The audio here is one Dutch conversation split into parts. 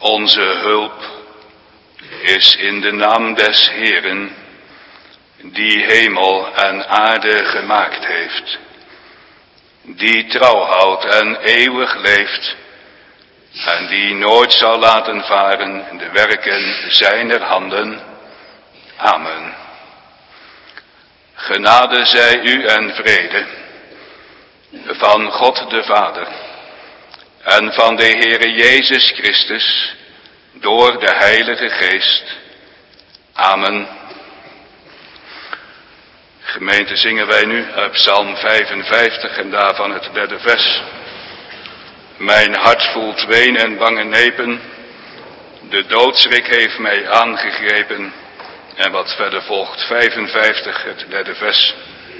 Onze hulp is in de naam des Heeren, die hemel en aarde gemaakt heeft, die trouw houdt en eeuwig leeft, en die nooit zal laten varen de werken zijner handen. Amen. Genade zij u en vrede van God de Vader en van de Heere Jezus Christus door de Heilige Geest. Amen. Gemeente, zingen wij nu uit Psalm 55 en daarvan het 3e vers. Mijn hart voelt ween en bange nepen, de doodschrik heeft mij aangegrepen. En wat verder volgt, 55, het 3e vers.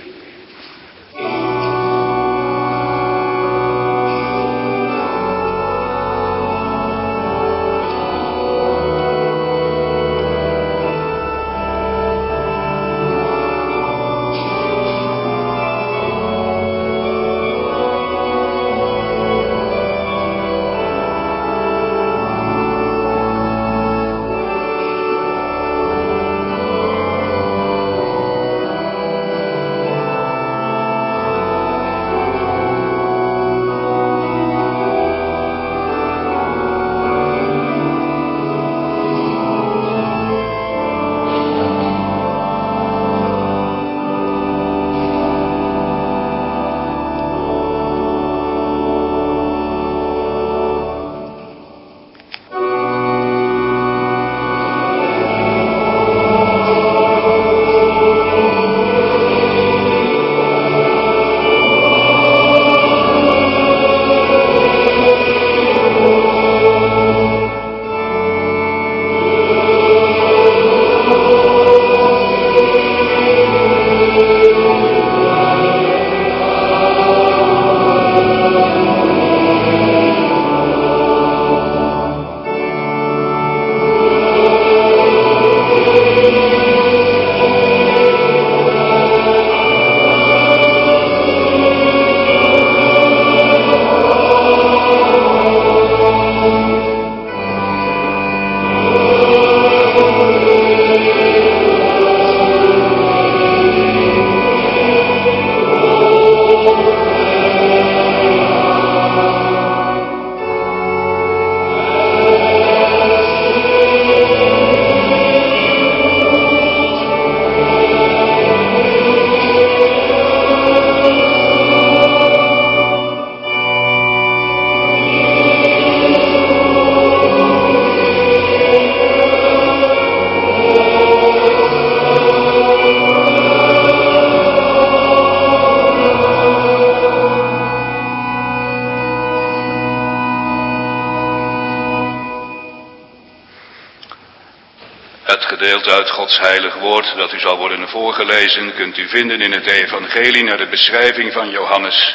Uit Gods heilig woord dat u zal worden voorgelezen kunt u vinden in het evangelie naar de beschrijving van Johannes,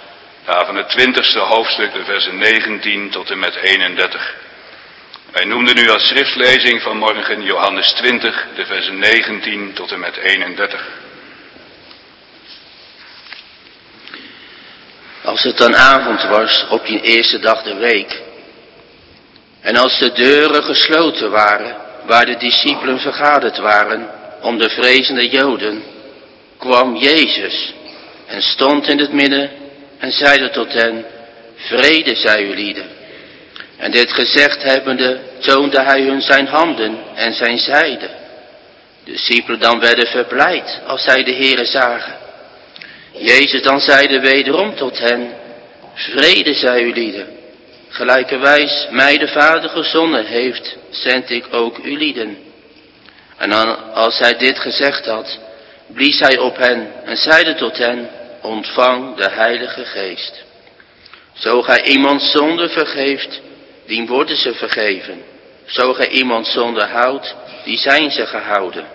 van het 20e hoofdstuk, de versen 19 tot en met 31. Wij noemden nu als schriftlezing vanmorgen Johannes 20, de versen 19 tot en met 31. Als het dan avond was op die eerste dag der week, en als de deuren gesloten waren, waar de discipelen vergaderd waren om de vrezende Joden, kwam Jezus en stond in het midden en zeide tot hen, vrede zij u lieden. En dit gezegd hebbende, toonde hij hun zijn handen en zijn zijde. De discipelen dan werden verblijd als zij de Heere zagen. Jezus dan zeide wederom tot hen, vrede zij u lieden. Gelijkerwijs mij de Vader gezonden heeft, zend ik ook u lieden. En dan, als hij dit gezegd had, blies hij op hen en zeide tot hen, ontvang de Heilige Geest. Zo gij iemand zonde vergeeft, dien worden ze vergeven. Zo gij iemand zonde houdt, die zijn ze gehouden.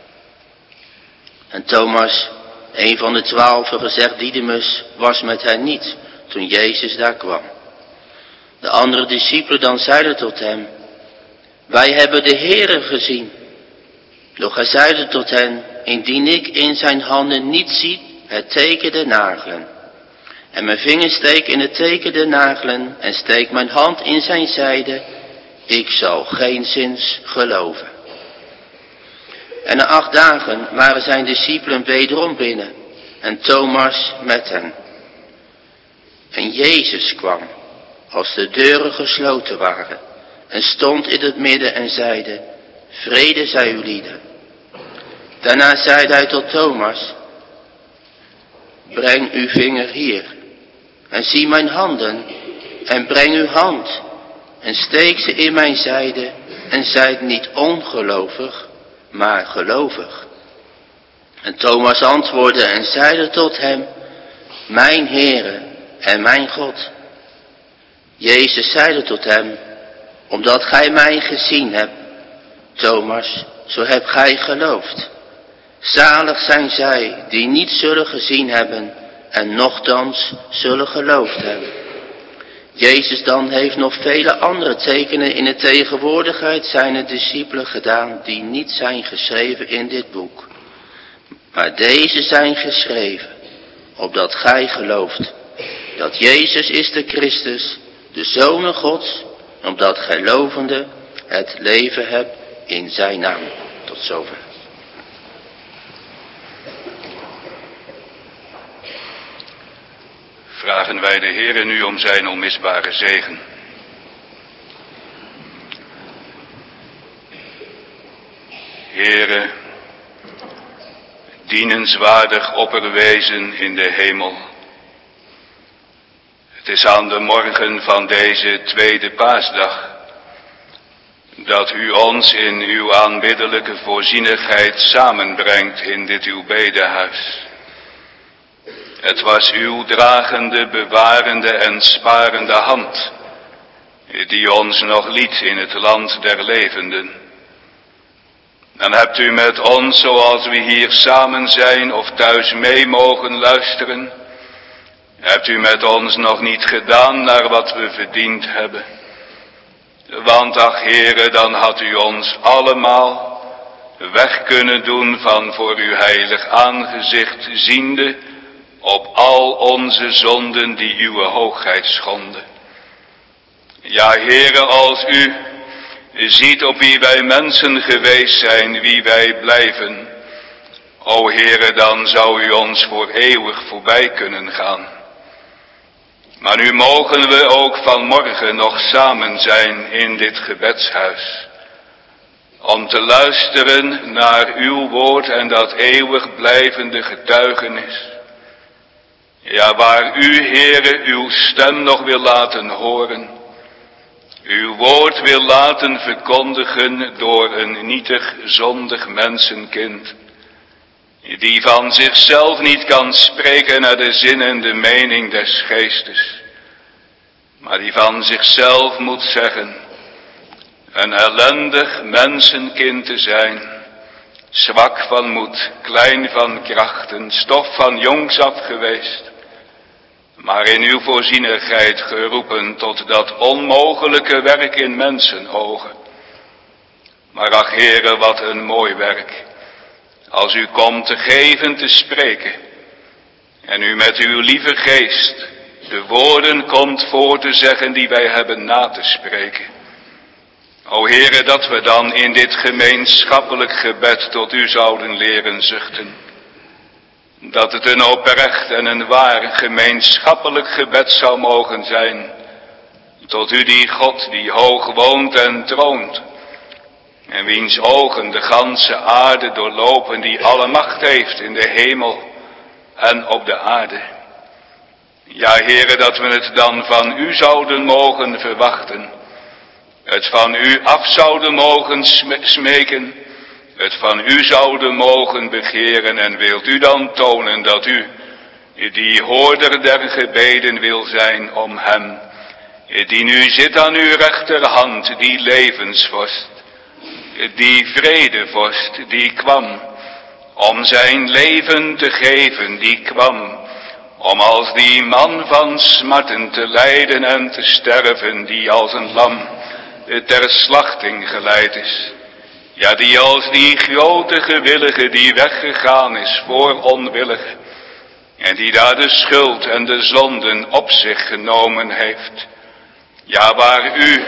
En Thomas, een van de 12, gezegd Didymus, was met hen niet, toen Jezus daar kwam. De andere discipelen dan zeiden tot hem, wij hebben de Heere gezien. Doch hij zeide tot hen, indien ik in zijn handen niet zie het teken der nagelen, en mijn vinger steek in het teken der nagelen, en steek mijn hand in zijn zijde, ik zal geenszins geloven. En na 8 dagen waren zijn discipelen wederom binnen en Thomas met hen. En Jezus kwam, als de deuren gesloten waren, en stond in het midden en zeide, vrede zij u lieden. Daarna zeide hij tot Thomas, breng uw vinger hier, en zie mijn handen, en breng uw hand, en steek ze in mijn zijde, en zijt niet ongelovig, maar gelovig. En Thomas antwoordde en zeide tot hem, mijn Heere en mijn God. Jezus zeide tot hem, omdat gij mij gezien hebt, Thomas, zo hebt gij geloofd. Zalig zijn zij die niet zullen gezien hebben en nochtans zullen geloofd hebben. Jezus dan heeft nog vele andere tekenen in de tegenwoordigheid zijner discipelen gedaan die niet zijn geschreven in dit boek. Maar deze zijn geschreven, opdat gij gelooft dat Jezus is de Christus, de Zoon Gods, opdat gij lovende het leven hebt in zijn naam. Tot zover. Vragen wij de Heere nu om zijn onmisbare zegen. Heere, dienenswaardig opperwezen in de hemel. Het is aan de morgen van deze tweede paasdag dat u ons in uw aanbiddelijke voorzienigheid samenbrengt in dit uw bedehuis. Het was uw dragende, bewarende en sparende hand die ons nog liet in het land der levenden. Dan hebt u met ons, zoals we hier samen zijn of thuis mee mogen luisteren, hebt u met ons nog niet gedaan naar wat we verdiend hebben. Want ach Heere, dan had u ons allemaal weg kunnen doen van voor uw heilig aangezicht ziende op al onze zonden die uw hoogheid schonden. Ja Heere, als u ziet op wie wij mensen geweest zijn, wie wij blijven, o Heere, dan zou u ons voor eeuwig voorbij kunnen gaan. Maar nu mogen we ook vanmorgen nog samen zijn in dit gebedshuis, om te luisteren naar uw woord en dat eeuwig blijvende getuigenis. Ja, waar u, Heere, uw stem nog wil laten horen, uw woord wil laten verkondigen door een nietig, zondig mensenkind, die van zichzelf niet kan spreken naar de zin en de mening des geestes, maar die van zichzelf moet zeggen, een ellendig mensenkind te zijn, zwak van moed, klein van krachten, stof van jongs af geweest, maar in uw voorzienigheid geroepen tot dat onmogelijke werk in mensenogen. Maar ach Heere, wat een mooi werk, als u komt te geven, te spreken, en u met uw lieve geest de woorden komt voor te zeggen die wij hebben na te spreken. O Heere, dat we dan in dit gemeenschappelijk gebed tot u zouden leren zuchten. Dat het een oprecht en een waar gemeenschappelijk gebed zou mogen zijn. Tot u die God die hoog woont en troont. En wiens ogen de ganse aarde doorlopen, die alle macht heeft in de hemel en op de aarde. Ja, Heere, dat we het dan van u zouden mogen verwachten. Het van u af zouden mogen smeken. Het van u zouden mogen begeren. En wilt u dan tonen dat u die hoorder der gebeden wil zijn om hem, die nu zit aan uw rechterhand, die levensvorst, die vredevorst, die kwam om zijn leven te geven, die kwam om als die man van smarten te lijden en te sterven, die als een lam ter slachting geleid is. Ja, die als die grote gewillige die weggegaan is voor onwillige, en die daar de schuld en de zonden op zich genomen heeft. Ja, waar u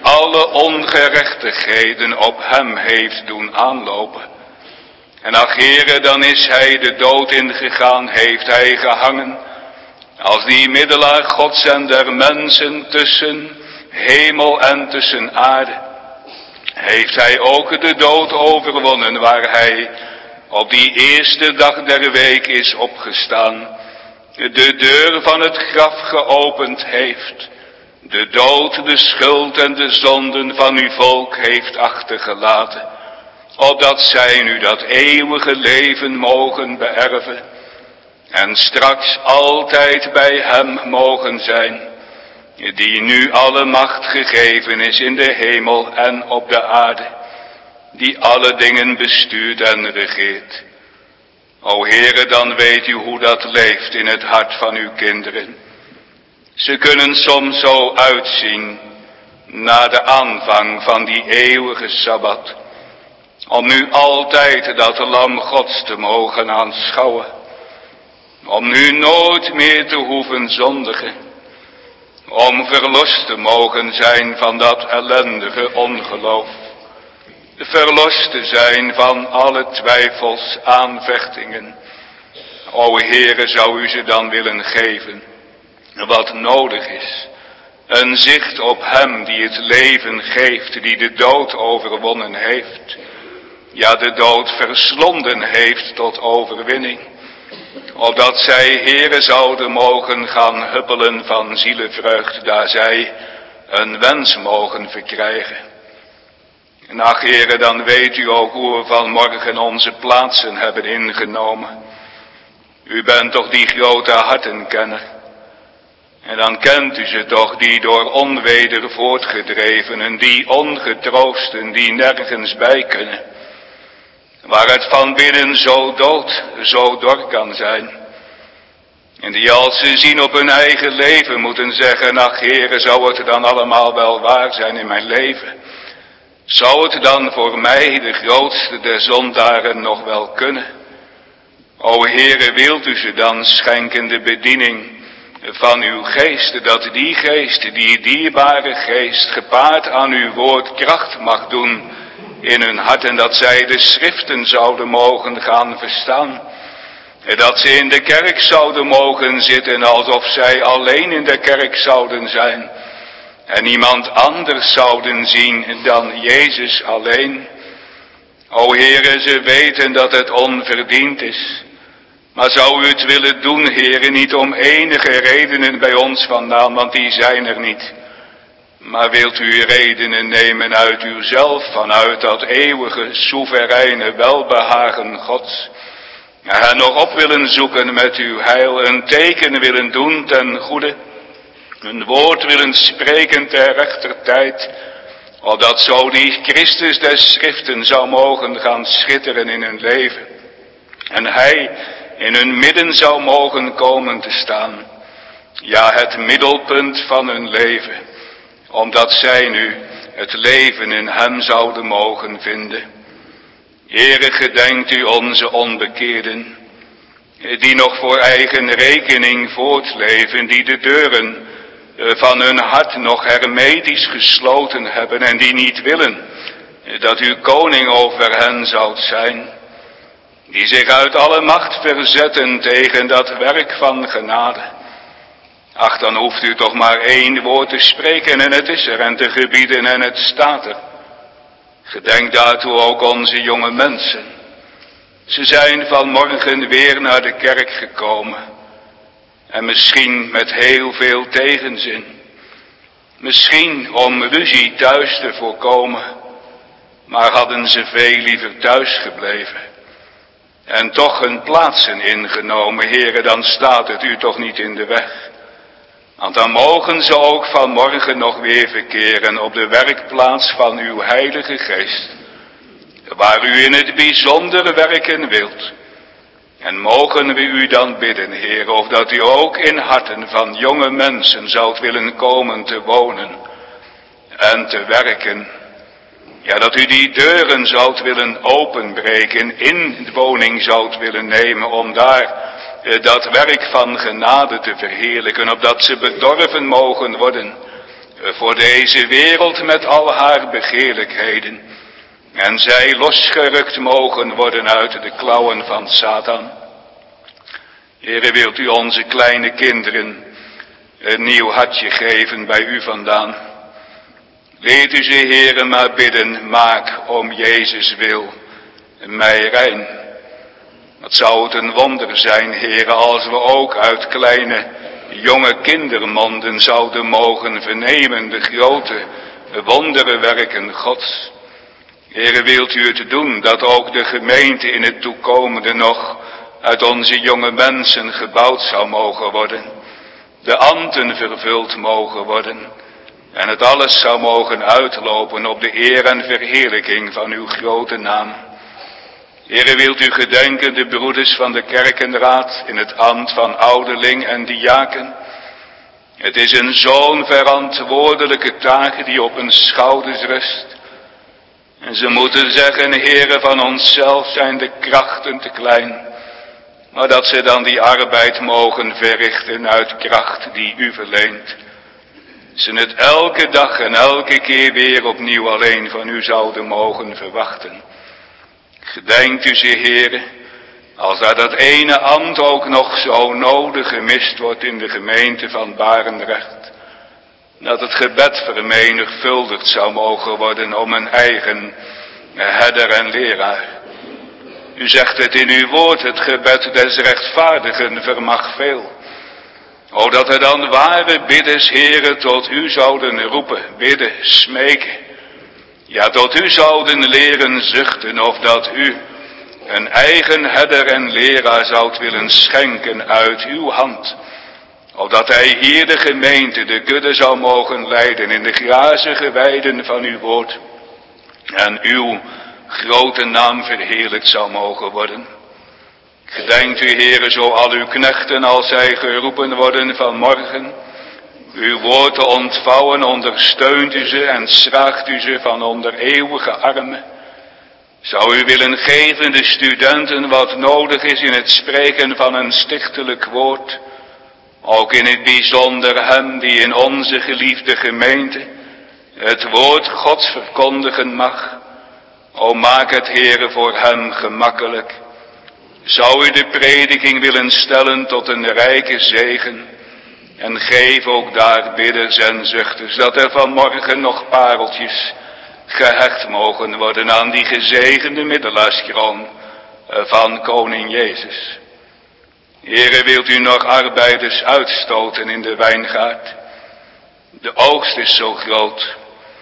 alle ongerechtigheden op hem heeft doen aanlopen. En ach Heere, dan is hij de dood ingegaan, heeft hij gehangen, als die middelaar Gods en der mensen tussen hemel en tussen aarde. Heeft hij ook de dood overwonnen, waar hij op die eerste dag der week is opgestaan, de deur van het graf geopend heeft, de dood, de schuld en de zonden van uw volk heeft achtergelaten, opdat zij nu dat eeuwige leven mogen beërven en straks altijd bij hem mogen zijn, die nu alle macht gegeven is in de hemel en op de aarde, die alle dingen bestuurt en regeert. O Heere, dan weet u hoe dat leeft in het hart van uw kinderen. Ze kunnen soms zo uitzien na de aanvang van die eeuwige Sabbat, om nu altijd dat lam Gods te mogen aanschouwen, om nu nooit meer te hoeven zondigen, om verlost te mogen zijn van dat ellendige ongeloof, verlost te zijn van alle twijfels, aanvechtingen. O Heere, zou u ze dan willen geven wat nodig is, een zicht op hem die het leven geeft, die de dood overwonnen heeft, ja de dood verslonden heeft tot overwinning, opdat zij, Heere, zouden mogen gaan huppelen van zielevreugd, daar zij een wens mogen verkrijgen. En ach Heere, dan weet u ook hoe we vanmorgen onze plaatsen hebben ingenomen. U bent toch die grote hartenkenner. En dan kent u ze toch, die door onweder voortgedrevenen, die ongetroosten, die nergens bij kunnen. Waar het van binnen zo dood, zo dor kan zijn. En die als ze zien op hun eigen leven moeten zeggen, ach Heere, zou het dan allemaal wel waar zijn in mijn leven? Zou het dan voor mij, de grootste der zondaren, nog wel kunnen? O Heere, wilt u ze dan schenken de bediening van uw geest, dat die geest, die dierbare geest, gepaard aan uw woord kracht mag doen in hun hart, en dat zij de schriften zouden mogen gaan verstaan. En dat ze in de kerk zouden mogen zitten alsof zij alleen in de kerk zouden zijn. En niemand anders zouden zien dan Jezus alleen. O Heere, ze weten dat het onverdiend is. Maar zou u het willen doen, Heere, niet om enige redenen bij ons vandaan, want die zijn er niet. Maar wilt u redenen nemen uit uzelf, vanuit dat eeuwige, soevereine welbehagen Gods. En nog op willen zoeken met uw heil, een teken willen doen ten goede. Een woord willen spreken ter rechter tijd, opdat zo die Christus des Schriften zou mogen gaan schitteren in hun leven. En hij in hun midden zou mogen komen te staan. Ja, het middelpunt van hun leven, omdat zij nu het leven in hem zouden mogen vinden. Heere, gedenkt u onze onbekeerden, die nog voor eigen rekening voortleven, die de deuren van hun hart nog hermetisch gesloten hebben en die niet willen dat u koning over hen zoudt zijn, die zich uit alle macht verzetten tegen dat werk van genade. Ach, dan hoeft u toch maar één woord te spreken en het is er, en te gebieden en het staat er. Gedenk daartoe ook onze jonge mensen. Ze zijn vanmorgen weer naar de kerk gekomen. En misschien met heel veel tegenzin. Misschien om ruzie thuis te voorkomen. Maar hadden ze veel liever thuis gebleven. En toch hun plaatsen ingenomen, Heere, dan staat het u toch niet in de weg. Want dan mogen ze ook vanmorgen nog weer verkeren op de werkplaats van uw Heilige Geest. Waar u in het bijzonder werken wilt. En mogen we u dan bidden, Heer, of dat u ook in harten van jonge mensen zoudt willen komen te wonen en te werken. Ja, dat u die deuren zoudt willen openbreken, in de woning zoudt willen nemen om daar dat werk van genade te verheerlijken, opdat ze bedorven mogen worden voor deze wereld met al haar begeerlijkheden. En zij losgerukt mogen worden uit de klauwen van Satan. Heere, wilt u onze kleine kinderen een nieuw hartje geven bij u vandaan. Leed u ze, Heere, maar bidden, maak om Jezus wil mij rein. Wat zou het een wonder zijn, Heere, als we ook uit kleine jonge kindermonden zouden mogen vernemen de grote wonderenwerken Gods. Heere, wilt u het doen dat ook de gemeente in het toekomende nog uit onze jonge mensen gebouwd zou mogen worden, de ambten vervuld mogen worden en het alles zou mogen uitlopen op de eer en verheerlijking van uw grote naam. Heere, wilt u gedenken de broeders van de kerkenraad in het ambt van ouderling en diaken. Het is een zo'n verantwoordelijke taak die op hun schouders rust. En ze moeten zeggen, Heere, van onszelf zijn de krachten te klein, maar dat ze dan die arbeid mogen verrichten uit kracht die u verleent. Ze het elke dag en elke keer weer opnieuw alleen van u zouden mogen verwachten. Gedenkt u ze, Heere, als daar dat ene ambt ook nog zo nodig gemist wordt in de gemeente van Barendrecht, dat het gebed vermenigvuldigd zou mogen worden om een eigen herder en leraar. U zegt het in uw woord, het gebed des rechtvaardigen vermag veel. O, dat er dan ware bidders, Heere, tot u zouden roepen, bidden, smeken. Ja, tot u zouden leren zuchten, of dat u een eigen herder en leraar zoudt willen schenken uit uw hand. Of dat hij hier de gemeente, de kudde zou mogen leiden in de grazige weiden van uw woord. En uw grote naam verheerlijkt zou mogen worden. Gedenkt u, Heere, zo al uw knechten als zij geroepen worden vanmorgen. Uw woord te ontvouwen, ondersteunt u ze en schraagt u ze van onder eeuwige armen. Zou u willen geven de studenten wat nodig is in het spreken van een stichtelijk woord. Ook in het bijzonder hem die in onze geliefde gemeente het woord Gods verkondigen mag. O, maak het, Heere, voor hem gemakkelijk. Zou u de prediking willen stellen tot een rijke zegen. En geef ook daar bidders en zuchters, dat er vanmorgen nog pareltjes gehecht mogen worden aan die gezegende middelaarskroon van koning Jezus. Heere, wilt u nog arbeiders uitstoten in de wijngaard? De oogst is zo groot.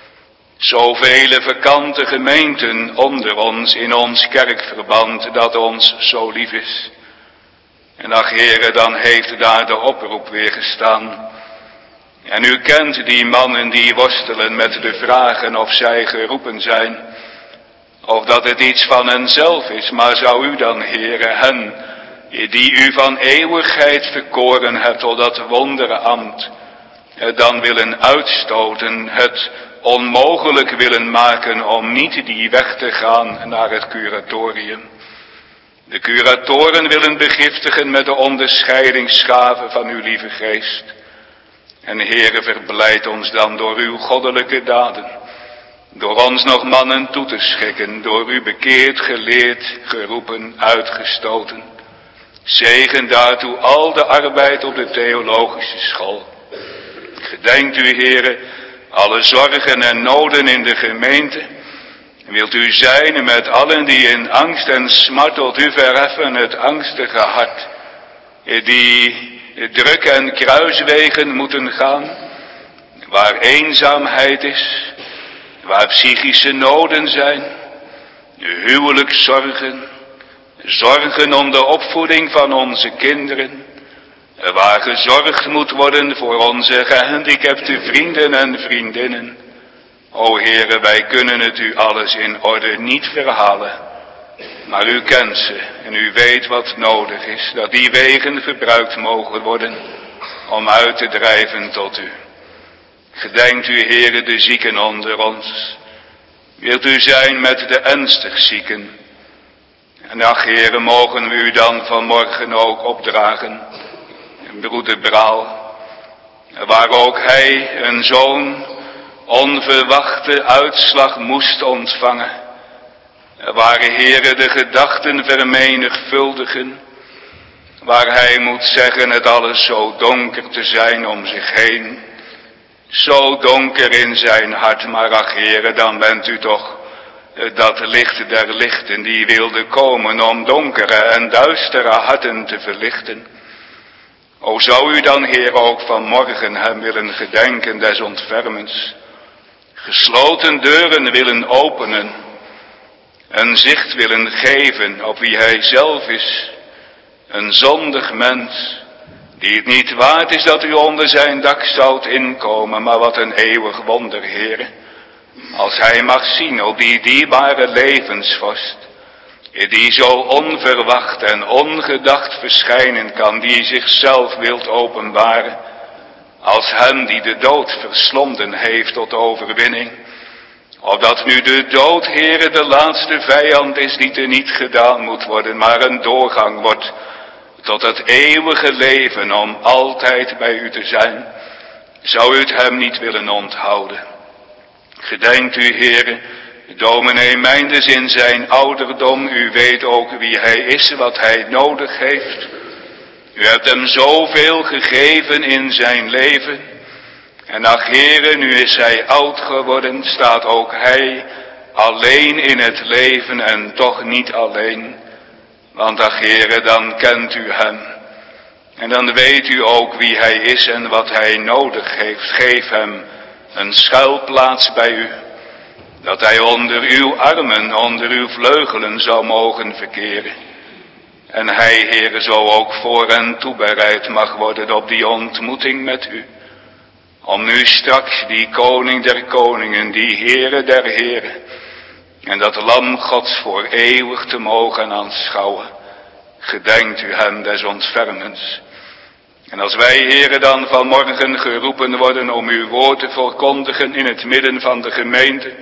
Zoveel vakante gemeenten onder ons in ons kerkverband dat ons zo lief is. En ach, Heere, dan heeft daar de oproep weer gestaan. En u kent die mannen die worstelen met de vragen of zij geroepen zijn. Of dat het iets van henzelf is, maar zou u dan, Heere, hen die u van eeuwigheid verkoren hebt tot dat wondere ambt, dan willen uitstoten, het onmogelijk willen maken om niet die weg te gaan naar het curatorium. De curatoren willen begiftigen met de onderscheidingsgave van uw lieve geest. En Heere, verblijd ons dan door uw goddelijke daden. Door ons nog mannen toe te schikken, door u bekeerd, geleerd, geroepen, uitgestoten. Zegen daartoe al de arbeid op de theologische school. Gedenkt u, Heere, alle zorgen en noden in de gemeente. Wilt u zijn met allen die in angst en smart tot u verheffen het angstige hart, die druk en kruiswegen moeten gaan, waar eenzaamheid is, waar psychische noden zijn, huwelijkszorgen, zorgen om de opvoeding van onze kinderen, waar gezorgd moet worden voor onze gehandicapte vrienden en vriendinnen. O Heere, wij kunnen het u alles in orde niet verhalen, maar u kent ze en u weet wat nodig is, dat die wegen gebruikt mogen worden om uit te drijven tot u. Gedenkt u, Heere, de zieken onder ons. Wilt u zijn met de ernstig zieken. En ach, Heere, mogen we u dan vanmorgen ook opdragen. Broeder Braal, waar ook hij een zo'n onverwachte uitslag moest ontvangen, waar Heere de gedachten vermenigvuldigen, waar hij moet zeggen het alles zo donker te zijn om zich heen, zo donker in zijn hart, maar ach Heere, dan bent u toch dat licht der lichten die wilde komen om donkere en duistere harten te verlichten. O zou u dan, Heer, ook vanmorgen hem willen gedenken des ontfermens, gesloten deuren willen openen, een zicht willen geven op wie hij zelf is, een zondig mens, die het niet waard is dat u onder zijn dak zoudt inkomen, maar wat een eeuwig wonder, Heere, als hij mag zien op die dierbare levensvorst, die zo onverwacht en ongedacht verschijnen kan, die zichzelf wilt openbaren, als hem die de dood verslonden heeft tot overwinning, opdat nu de dood, Heere, de laatste vijand is die teniet gedaan moet worden, maar een doorgang wordt tot het eeuwige leven om altijd bij u te zijn. Zou u het hem niet willen onthouden? Gedenkt u, Heere, dominee Meinders in zijn ouderdom, u weet ook wie hij is, wat hij nodig heeft. U hebt hem zoveel gegeven in zijn leven. En ach Heere, nu is hij oud geworden, staat ook hij alleen in het leven en toch niet alleen. Want ach Heere, dan kent u hem. En dan weet u ook wie hij is en wat hij nodig heeft. Geef hem een schuilplaats bij u, dat hij onder uw armen, onder uw vleugelen zou mogen verkeren. En hij, Heere, zo ook voor en toebereid mag worden op die ontmoeting met u. Om nu straks die koning der koningen, die Heere der heren, en dat lam Gods voor eeuwig te mogen aanschouwen. Gedenkt u hem des ontfermens. En als wij, Heere, dan vanmorgen geroepen worden om uw woord te verkondigen in het midden van de gemeente,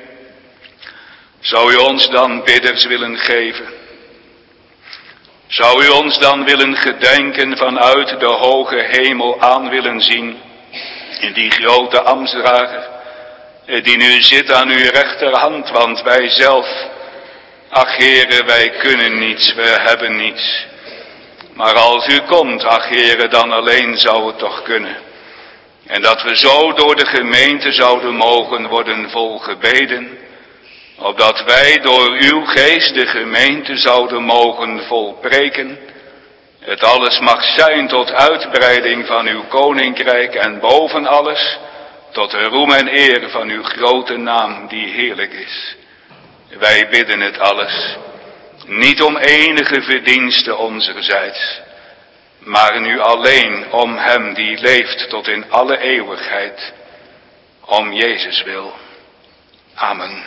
zou u ons dan bidders willen geven? Zou u ons dan willen gedenken vanuit de hoge hemel aan willen zien in die grote ambtsdrager, die nu zit aan uw rechterhand, want wij zelf, ach Heere, wij kunnen niets, we hebben niets. Maar als u komt, ach Heere, dan alleen zou het toch kunnen. En dat we zo door de gemeente zouden mogen worden volgebeden, opdat wij door uw geest de gemeente zouden mogen volpreken. Het alles mag zijn tot uitbreiding van uw koninkrijk en boven alles tot de roem en eer van uw grote naam die heerlijk is. Wij bidden het alles, niet om enige verdienste onzerzijds, maar nu alleen om hem die leeft tot in alle eeuwigheid, om Jezus wil. Amen.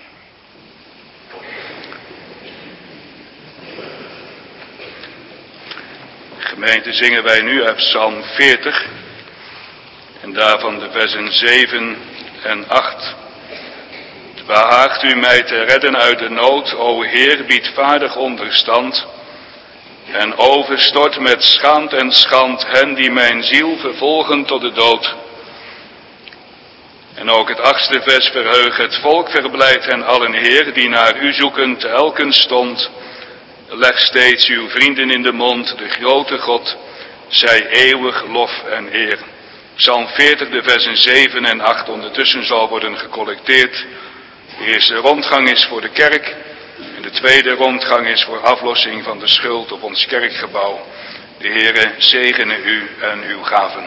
Gemeente, zingen wij nu uit Psalm 40 en daarvan de versen 7 en 8. Behaagt u mij te redden uit de nood, o Heer, bied vaardig onderstand en overstort met schaamd en schand hen die mijn ziel vervolgen tot de dood. En ook het 8e vers: verheug het volk, verblijd hen allen, Heer, die naar u zoeken te elken stond. Leg steeds uw vrienden in de mond, de grote God, zij eeuwig lof en eer. Psalm 40, de versen 7 en 8, ondertussen zal worden gecollecteerd. De eerste rondgang is voor de kerk en de tweede rondgang is voor aflossing van de schuld op ons kerkgebouw. De Heere zegene u en uw gaven.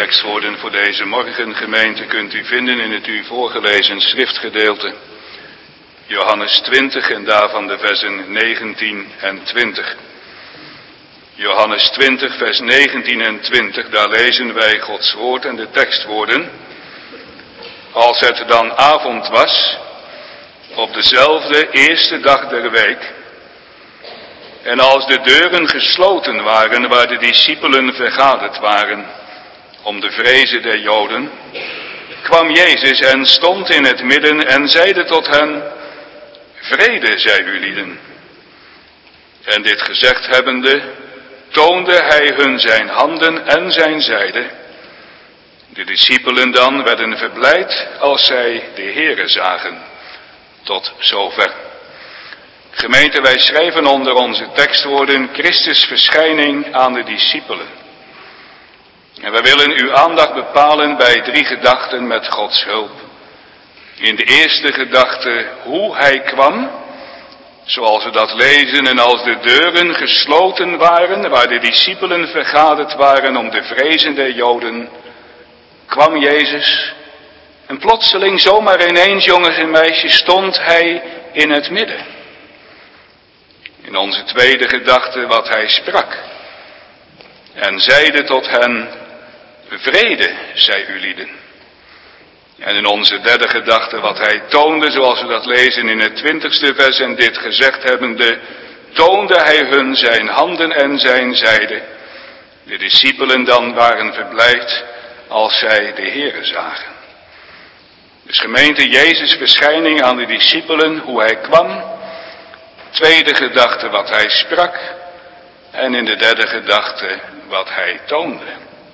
tekstwoorden voor deze morgengemeente kunt u vinden in het u voorgelezen schriftgedeelte. Johannes 20 en daarvan de versen 19 en 20. Johannes 20 vers 19 en 20, daar lezen wij Gods woord en de tekstwoorden. Als het dan avond was, op dezelfde eerste dag der week, en als de deuren gesloten waren waar de discipelen vergaderd waren, om de vreze der Joden, kwam Jezus en stond in het midden en zeide tot hen, vrede zij u lieden. En dit gezegd hebbende, toonde hij hun zijn handen en zijn zijde. De discipelen dan werden verblijd als zij de Heere zagen. Tot zover. Gemeente, wij schrijven onder onze tekstwoorden Christus verschijning aan de discipelen. En wij willen uw aandacht bepalen bij 3 gedachten met Gods hulp. In de eerste gedachte hoe hij kwam, zoals we dat lezen, en als de deuren gesloten waren, waar de discipelen vergaderd waren om de vrezen der Joden, kwam Jezus en plotseling zomaar ineens, jongens en meisjes, stond hij in het midden. In onze tweede gedachte wat hij sprak en zeide tot hen, vrede zij u lieden. En in onze derde gedachte wat hij toonde, zoals we dat lezen in het 20ste vers, en dit gezegd hebbende, toonde hij hun zijn handen en zijn zijde. De discipelen dan waren verblijd als zij de Heere zagen. Dus gemeente, Jezus verschijning aan de discipelen, hoe hij kwam. Tweede gedachte wat hij sprak. En in de derde gedachte wat hij toonde.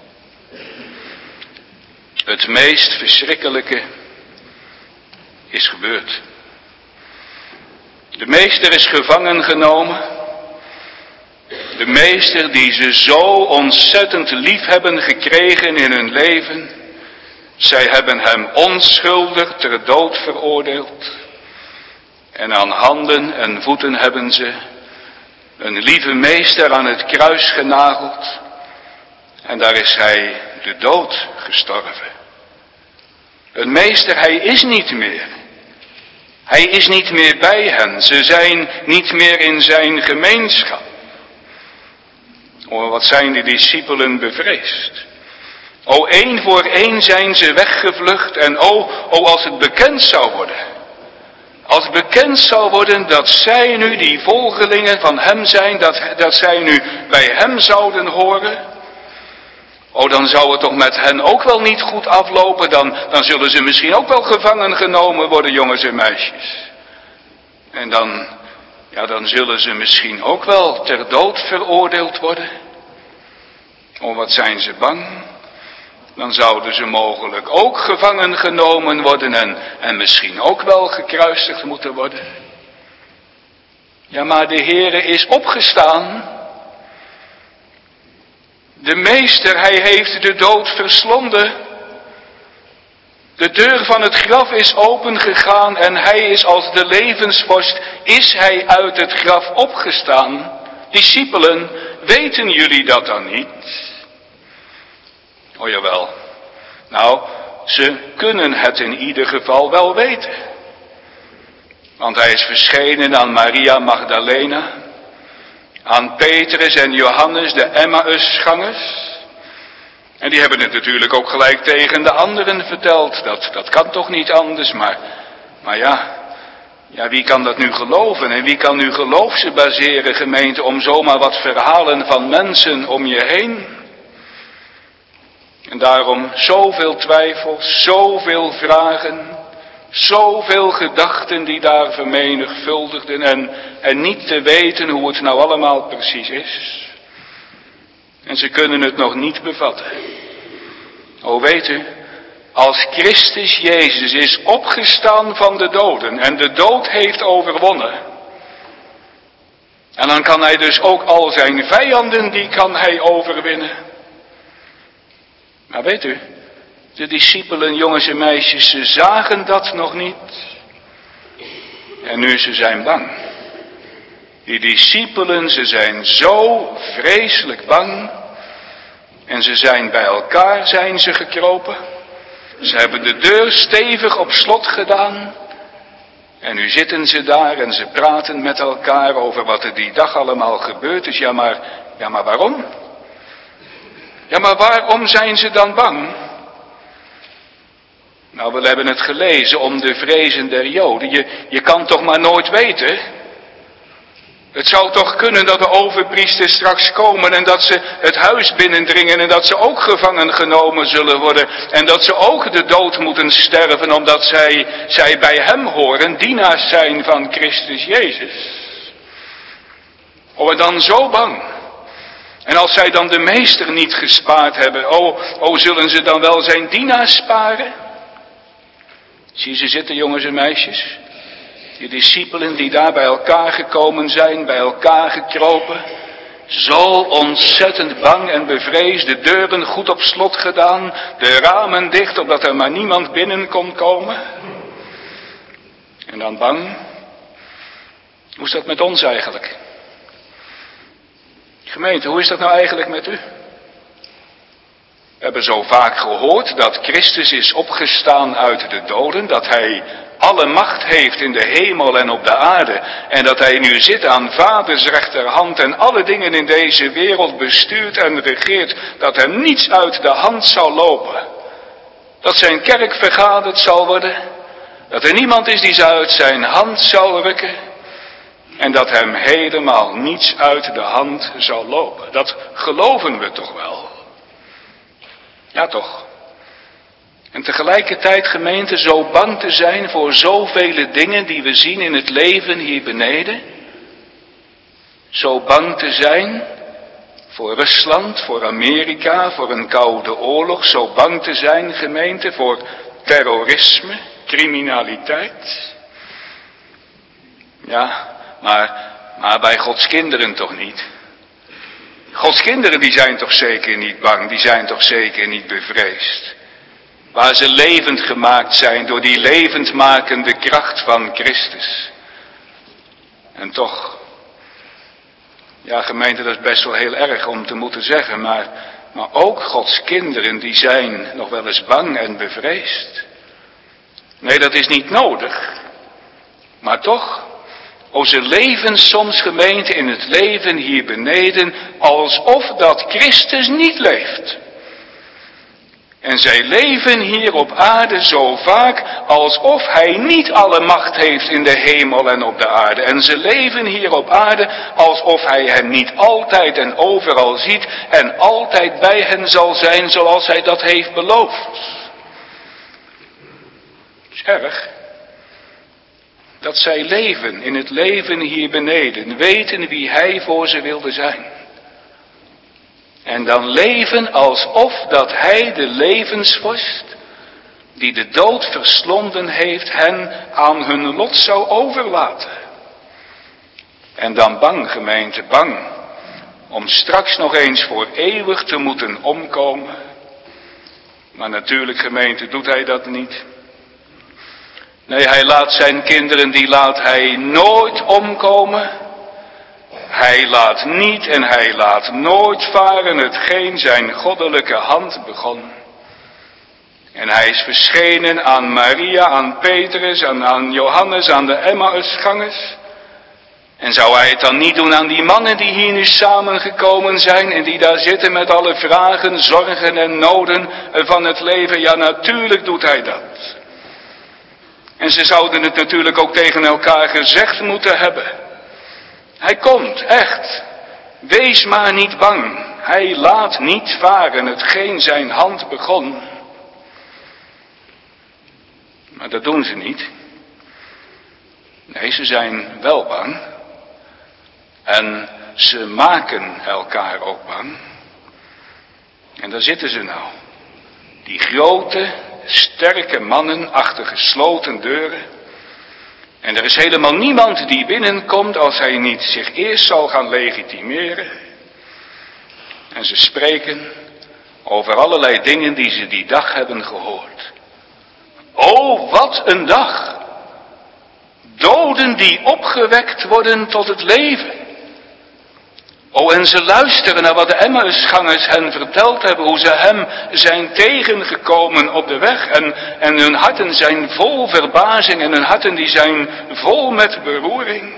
Het meest verschrikkelijke is gebeurd. De meester is gevangen genomen. De meester die ze zo ontzettend lief hebben gekregen in hun leven. Zij hebben hem onschuldig ter dood veroordeeld. En aan handen en voeten hebben ze een lieve meester aan het kruis genageld. En daar is hij de dood gestorven. Een meester, hij is niet meer. Hij is niet meer bij hen. Ze zijn niet meer in zijn gemeenschap. Oh, wat zijn de discipelen bevreesd. O, 1 voor 1 zijn ze weggevlucht. En als het bekend zou worden. Als het bekend zou worden dat zij nu die volgelingen van hem zijn. Dat zij nu bij hem zouden horen. Oh, dan zou het toch met hen ook wel niet goed aflopen. Dan zullen ze misschien ook wel gevangen genomen worden, jongens en meisjes. En dan zullen ze misschien ook wel ter dood veroordeeld worden. Oh, wat zijn ze bang. Dan zouden ze mogelijk ook gevangen genomen worden en misschien ook wel gekruisigd moeten worden. Ja, maar de Heere is opgestaan. De meester, hij heeft de dood verslonden. De deur van het graf is opengegaan en hij is als de levensvorst, is hij uit het graf opgestaan. Discipelen, weten jullie dat dan niet? Oh jawel. Nou, ze kunnen het in ieder geval wel weten. Want hij is verschenen aan Maria Magdalena, aan Petrus en Johannes, de Emmausgangers. En die hebben het natuurlijk ook gelijk tegen de anderen verteld. Dat kan toch niet anders, maar ja, wie kan dat nu geloven? En wie kan nu geloof baseren, gemeente, om zomaar wat verhalen van mensen om je heen? En daarom zoveel twijfels, zoveel vragen, zoveel gedachten die daar vermenigvuldigden en niet te weten hoe het nou allemaal precies is. En ze kunnen het nog niet bevatten. O, weet u, als Christus Jezus is opgestaan van de doden en de dood heeft overwonnen. En dan kan hij dus ook al zijn vijanden, die kan hij overwinnen. Maar weet u, de discipelen, jongens en meisjes, ze zagen dat nog niet. En nu ze zijn bang. Die discipelen, ze zijn zo vreselijk bang. En ze zijn bij elkaar, zijn ze gekropen. Ze hebben de deur stevig op slot gedaan. En nu zitten ze daar en ze praten met elkaar over wat er die dag allemaal gebeurd is. Ja, maar waarom? Ja, maar waarom zijn ze dan bang? Nou, we hebben het gelezen om de vrezen der Joden. Je kan toch maar nooit weten. Het zou toch kunnen dat de overpriesters straks komen en dat ze het huis binnendringen en dat ze ook gevangen genomen zullen worden. En dat ze ook de dood moeten sterven omdat zij bij hem horen, dienaars zijn van Christus Jezus. Oh, en dan zo bang. En als zij dan de meester niet gespaard hebben, zullen ze dan wel zijn dienaars sparen? Zie je ze zitten, jongens en meisjes? Die discipelen die daar bij elkaar gekomen zijn, bij elkaar gekropen. Zo ontzettend bang en bevreesd, de deuren goed op slot gedaan, de ramen dicht, opdat er maar niemand binnen kon komen. En dan bang. Hoe is dat met ons eigenlijk? Gemeente, hoe is dat nou eigenlijk met u? We hebben zo vaak gehoord dat Christus is opgestaan uit de doden, dat hij alle macht heeft in de hemel en op de aarde en dat hij nu zit aan Vaders rechterhand en alle dingen in deze wereld bestuurt en regeert, dat hem niets uit de hand zal lopen. Dat zijn kerk vergaderd zal worden, dat er niemand is die ze uit zijn hand zal rukken en dat hem helemaal niets uit de hand zal lopen. Dat geloven we toch wel? Ja toch. En tegelijkertijd, gemeente, zo bang te zijn voor zoveel dingen die we zien in het leven hier beneden. Zo bang te zijn voor Rusland, voor Amerika, voor een koude oorlog. Zo bang te zijn, gemeente, voor terrorisme, criminaliteit. Ja, maar bij Gods kinderen toch niet. Gods kinderen die zijn toch zeker niet bang, die zijn toch zeker niet bevreesd. Waar ze levend gemaakt zijn door die levendmakende kracht van Christus. En toch, ja gemeente, dat is best wel heel erg om te moeten zeggen, maar ook Gods kinderen die zijn nog wel eens bang en bevreesd. Nee, dat is niet nodig, maar toch. Ze leven soms, gemeente, in het leven hier beneden alsof dat Christus niet leeft. En zij leven hier op aarde zo vaak alsof hij niet alle macht heeft in de hemel en op de aarde. En ze leven hier op aarde alsof hij hen niet altijd en overal ziet en altijd bij hen zal zijn zoals hij dat heeft beloofd. Dat is erg. Dat zij leven in het leven hier beneden, weten wie hij voor ze wilde zijn. En dan leven alsof dat hij de levensvorst, die de dood verslonden heeft, hen aan hun lot zou overlaten. En dan bang, gemeente, bang, om straks nog eens voor eeuwig te moeten omkomen. Maar natuurlijk, gemeente, doet hij dat niet. Nee, hij laat zijn kinderen, die laat hij nooit omkomen. Hij laat niet en hij laat nooit varen hetgeen zijn goddelijke hand begon. En hij is verschenen aan Maria, aan Petrus, aan Johannes, aan de Emmausgangers. En zou hij het dan niet doen aan die mannen die hier nu samengekomen zijn en die daar zitten met alle vragen, zorgen en noden van het leven? Ja, natuurlijk doet hij dat. En ze zouden het natuurlijk ook tegen elkaar gezegd moeten hebben. Hij komt, echt. Wees maar niet bang. Hij laat niet varen hetgeen zijn hand begon. Maar dat doen ze niet. Nee, ze zijn wel bang. En ze maken elkaar ook bang. En daar zitten ze nou. Die grote, sterke mannen achter gesloten deuren. En er is helemaal niemand die binnenkomt als hij niet zich eerst zal gaan legitimeren. En ze spreken over allerlei dingen die ze die dag hebben gehoord. O, wat een dag! Doden die opgewekt worden tot het leven. O, Oh, en ze luisteren naar wat de Emmausgangers hen verteld hebben, hoe ze hem zijn tegengekomen op de weg. En hun harten zijn vol verbazing en hun harten die zijn vol met beroering.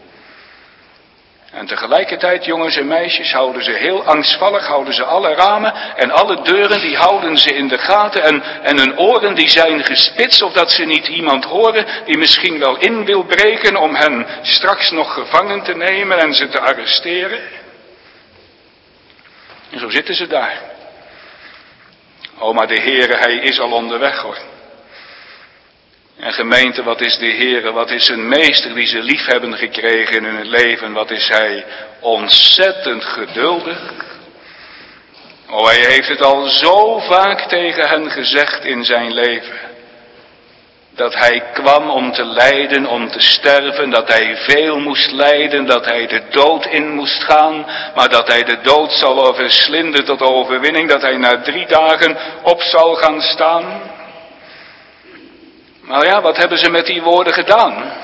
En tegelijkertijd, jongens en meisjes, houden ze heel angstvallig, houden ze alle ramen en alle deuren, die houden ze in de gaten. En hun oren die zijn gespitst, opdat ze niet iemand horen die misschien wel in wil breken om hen straks nog gevangen te nemen en ze te arresteren. En zo zitten ze daar. Oh, maar de Heere, hij is al onderweg hoor. En gemeente, wat is de Heere, wat is een meester die ze lief hebben gekregen in hun leven, wat is hij ontzettend geduldig. Oh, hij heeft het al zo vaak tegen hen gezegd in zijn leven. Dat hij kwam om te lijden, om te sterven, dat hij veel moest lijden, dat hij de dood in moest gaan, maar dat hij de dood zal verslinden tot overwinning, dat hij na 3 dagen op zal gaan staan. Maar ja, wat hebben ze met die woorden gedaan?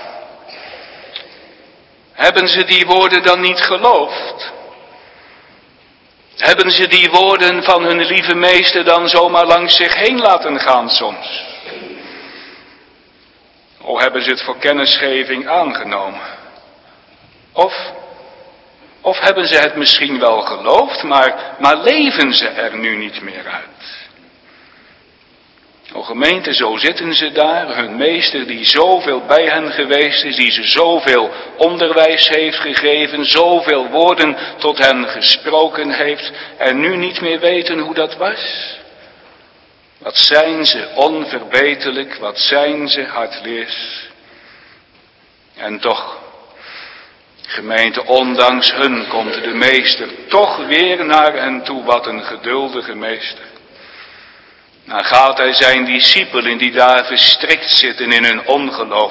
Hebben ze die woorden dan niet geloofd? Hebben ze die woorden van hun lieve meester dan zomaar langs zich heen laten gaan soms? Of hebben ze het voor kennisgeving aangenomen? Of hebben ze het misschien wel geloofd, maar leven ze er nu niet meer uit? O gemeente, zo zitten ze daar, hun meester die zoveel bij hen geweest is, die ze zoveel onderwijs heeft gegeven, zoveel woorden tot hen gesproken heeft, en nu niet meer weten hoe dat was. Wat zijn ze onverbeterlijk, wat zijn ze hardleers. En toch, gemeente, ondanks hun komt de meester toch weer naar hen toe, wat een geduldige meester. Dan gaat hij zijn discipelen die daar verstrikt zitten in hun ongeloof.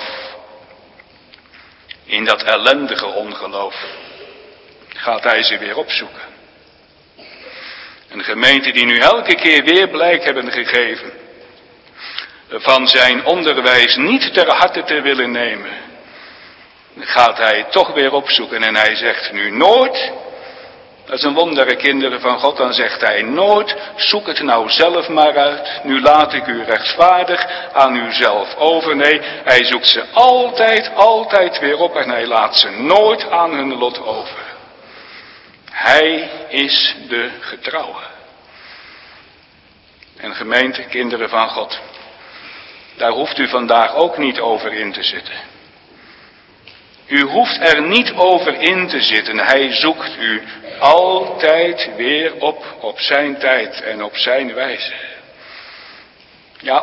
In dat ellendige ongeloof. Gaat hij ze weer opzoeken. Een gemeente die nu elke keer weer blijk hebben gegeven. Van zijn onderwijs niet ter harte te willen nemen. Gaat hij toch weer opzoeken en hij zegt nu nooit. Dat is een wonder, kinderen van God, dan zegt hij nooit, zoek het nou zelf maar uit, nu laat ik u rechtvaardig aan uzelf over. Nee, hij zoekt ze altijd weer op en hij laat ze nooit aan hun lot over. Hij is de getrouwe. En gemeente, kinderen van God, daar hoeft u vandaag ook niet over in te zitten. U hoeft er niet over in te zitten. Hij zoekt u altijd weer op zijn tijd en op zijn wijze. Ja,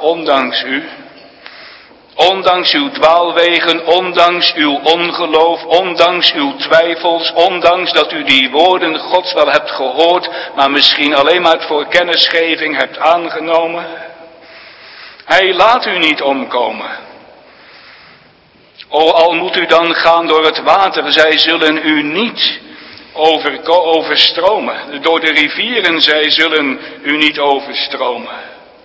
ondanks uw dwaalwegen, ondanks uw ongeloof, ondanks uw twijfels, ondanks dat u die woorden Gods wel hebt gehoord, maar misschien alleen maar voor kennisgeving hebt aangenomen. Hij laat u niet omkomen. O, al moet u dan gaan door het water, zij zullen u niet overstromen. Door de rivieren, zij zullen u niet overstromen.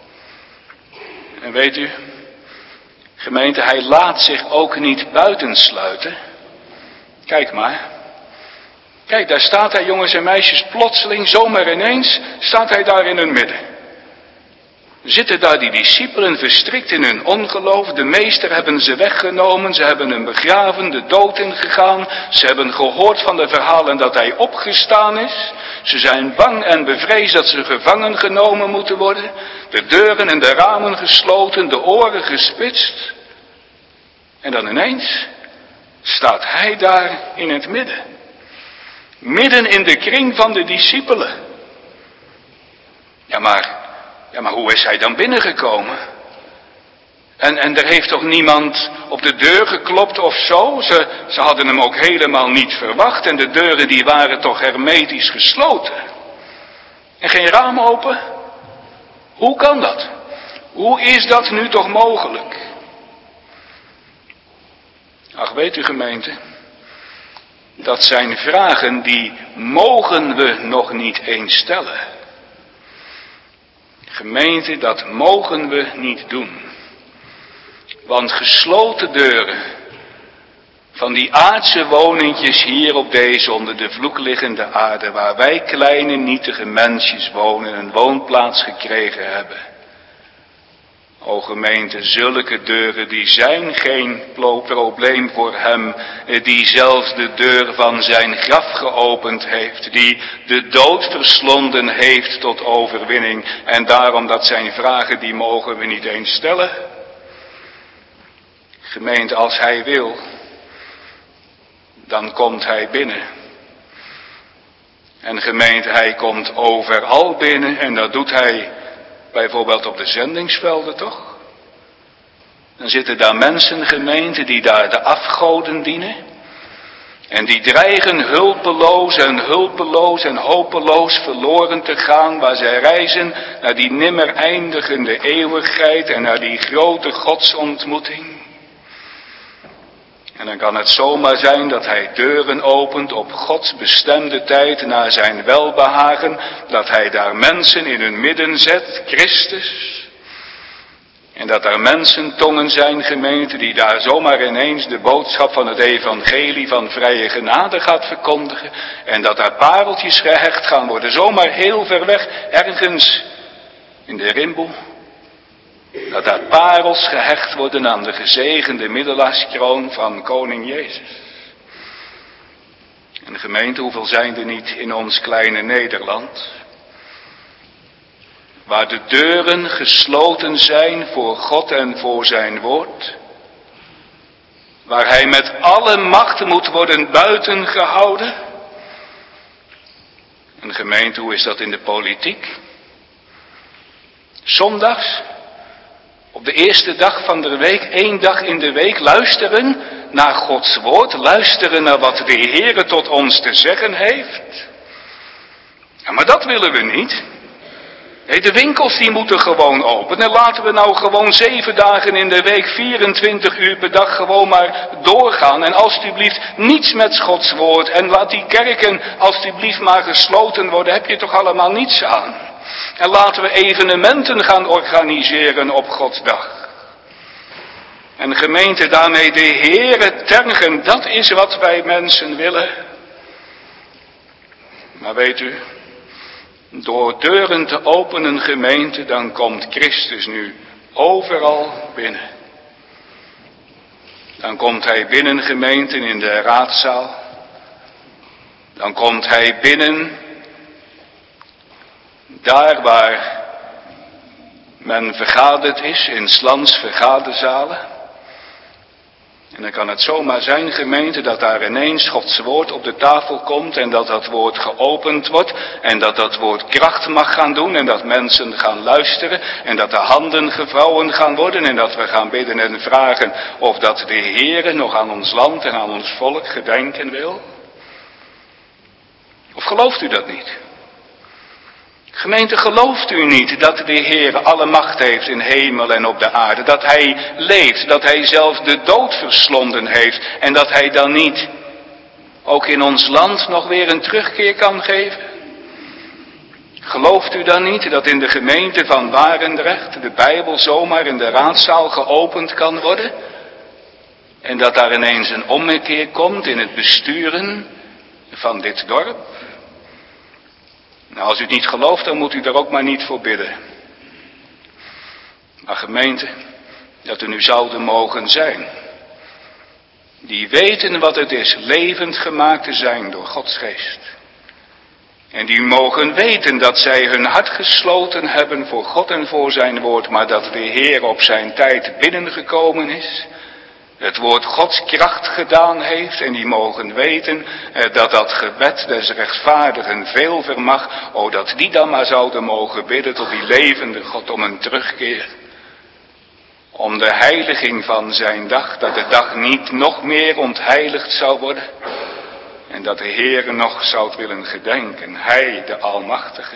En weet u, gemeente, hij laat zich ook niet buitensluiten. Kijk maar. Kijk, daar staat hij, jongens en meisjes, plotseling, zomaar ineens, staat hij daar in hun midden. Zitten daar die discipelen verstrikt in hun ongeloof, de meester hebben ze weggenomen, ze hebben hem begraven, de dood ingegaan, ze hebben gehoord van de verhalen dat hij opgestaan is, ze zijn bang en bevreesd dat ze gevangen genomen moeten worden, de deuren en de ramen gesloten, de oren gespitst. En dan ineens staat hij daar in het midden, midden in de kring van de discipelen. Ja, maar hoe is hij dan binnengekomen? En er heeft toch niemand op de deur geklopt of zo? Ze hadden hem ook helemaal niet verwacht. En de deuren die waren toch hermetisch gesloten. En geen raam open? Hoe kan dat? Hoe is dat nu toch mogelijk? Ach, weet u gemeente, dat zijn vragen die mogen we nog niet eens stellen. Gemeente, dat mogen we niet doen. Want gesloten deuren van die aardse woningjes hier op deze onder de vloek liggende aarde, waar wij kleine nietige mensjes wonen, een woonplaats gekregen hebben. O gemeente, zulke deuren die zijn geen probleem voor hem, die zelfs de deur van zijn graf geopend heeft, die de dood verslonden heeft tot overwinning. En daarom dat zijn vragen, die mogen we niet eens stellen. Gemeente, als hij wil, dan komt hij binnen. En gemeente, hij komt overal binnen en dat doet hij bijvoorbeeld op de zendingsvelden, toch? Dan zitten daar mensen, gemeente, die daar de afgoden dienen. En die dreigen hulpeloos en hopeloos verloren te gaan, waar zij reizen naar die nimmer eindigende eeuwigheid en naar die grote godsontmoeting. En dan kan het zomaar zijn dat hij deuren opent op Gods bestemde tijd naar zijn welbehagen, dat hij daar mensen in hun midden zet, Christus. En dat er mensentongen zijn, gemeente, die daar zomaar ineens de boodschap van het evangelie van vrije genade gaat verkondigen. En dat daar pareltjes gehecht gaan worden, zomaar heel ver weg, ergens in de Rimboe. Dat daar parels gehecht worden aan de gezegende middelaarskroon van koning Jezus. En gemeente, hoeveel zijn er niet in ons kleine Nederland, waar de deuren gesloten zijn voor God en voor zijn woord, waar hij met alle macht moet worden buiten gehouden. En gemeente, hoe is dat in de politiek? Zondags, op de eerste dag van de week, 1 dag in de week, luisteren naar Gods woord, luisteren naar wat de Heere tot ons te zeggen heeft. Ja, maar dat willen we niet. Nee, de winkels die moeten gewoon open. En laten we nou gewoon 7 dagen in de week, 24 uur per dag gewoon maar doorgaan. En alstublieft niets met Gods woord. En laat die kerken alstublieft maar gesloten worden. Heb je toch allemaal niets aan. En laten we evenementen gaan organiseren op Gods dag. En gemeente, daarmee de Heere tergen, dat is wat wij mensen willen. Maar weet u, door deuren te openen, gemeente, dan komt Christus nu overal binnen. Dan komt hij binnen, gemeente, in de raadzaal. Dan komt hij binnen, daar waar men vergaderd is, in 's lands vergaderzalen. En dan kan het zomaar zijn, gemeente, dat daar ineens Gods woord op de tafel komt en dat dat woord geopend wordt en dat dat woord kracht mag gaan doen en dat mensen gaan luisteren en dat de handen gevouwen gaan worden en dat we gaan bidden en vragen of dat de Heere nog aan ons land en aan ons volk gedenken wil. Of gelooft u dat niet? Gemeente, gelooft u niet dat de Heer alle macht heeft in hemel en op de aarde? Dat hij leeft, dat hij zelf de dood verslonden heeft en dat hij dan niet ook in ons land nog weer een terugkeer kan geven? Gelooft u dan niet dat in de gemeente van Barendrecht de Bijbel zomaar in de raadzaal geopend kan worden? En dat daar ineens een ommekeer komt in het besturen van dit dorp? Nou, als u het niet gelooft, dan moet u er ook maar niet voor bidden. Maar gemeente, dat er nu zouden mogen zijn, die weten wat het is levend gemaakt te zijn door Gods geest. En die mogen weten dat zij hun hart gesloten hebben voor God en voor zijn woord, maar dat de Heer op zijn tijd binnengekomen is, het woord Gods kracht gedaan heeft en die mogen weten dat dat gebed des rechtvaardigen veel vermag. O, dat die dan maar zouden mogen bidden tot die levende God om een terugkeer. Om de heiliging van zijn dag, dat de dag niet nog meer ontheiligd zou worden. En dat de Heere nog zou willen gedenken, hij de Almachtige.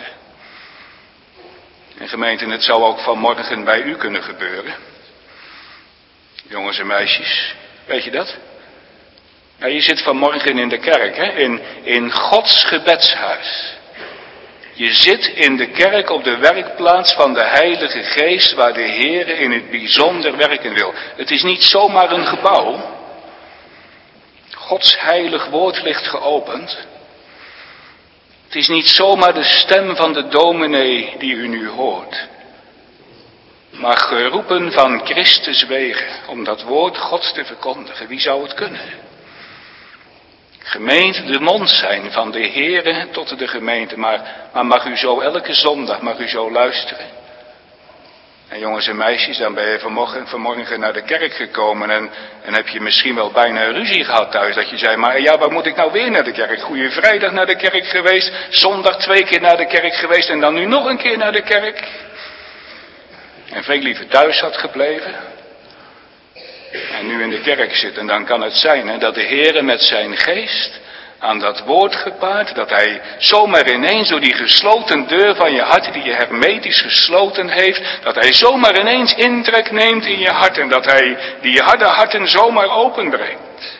En gemeente, het zou ook vanmorgen bij u kunnen gebeuren. Jongens en meisjes, weet je dat? Ja, je zit vanmorgen in de kerk, hè? In Gods gebedshuis. Je zit in de kerk op de werkplaats van de Heilige Geest, waar de Heere in het bijzonder werken wil. Het is niet zomaar een gebouw. Gods heilig woord ligt geopend. Het is niet zomaar de stem van de dominee die u nu hoort, maar geroepen van Christus wegen om dat woord Gods te verkondigen. Wie zou het kunnen? Gemeente de mond zijn van de Heere tot de gemeente, maar mag u zo elke zondag, mag u zo luisteren? En jongens en meisjes, dan ben je vanmorgen naar de kerk gekomen en heb je misschien wel bijna ruzie gehad thuis. Dat je zei, maar ja, waar moet ik nou weer naar de kerk? Goeie vrijdag naar de kerk geweest, zondag 2 keer naar de kerk geweest en dan nu nog een keer naar de kerk. En veel liever thuis had gebleven. En nu in de kerk zit. En dan kan het zijn dat de Heere met zijn geest aan dat woord gepaard, dat hij zomaar ineens door die gesloten deur van je hart, die je hermetisch gesloten heeft, dat hij zomaar ineens intrek neemt in je hart en dat hij die harde harten zomaar openbrengt.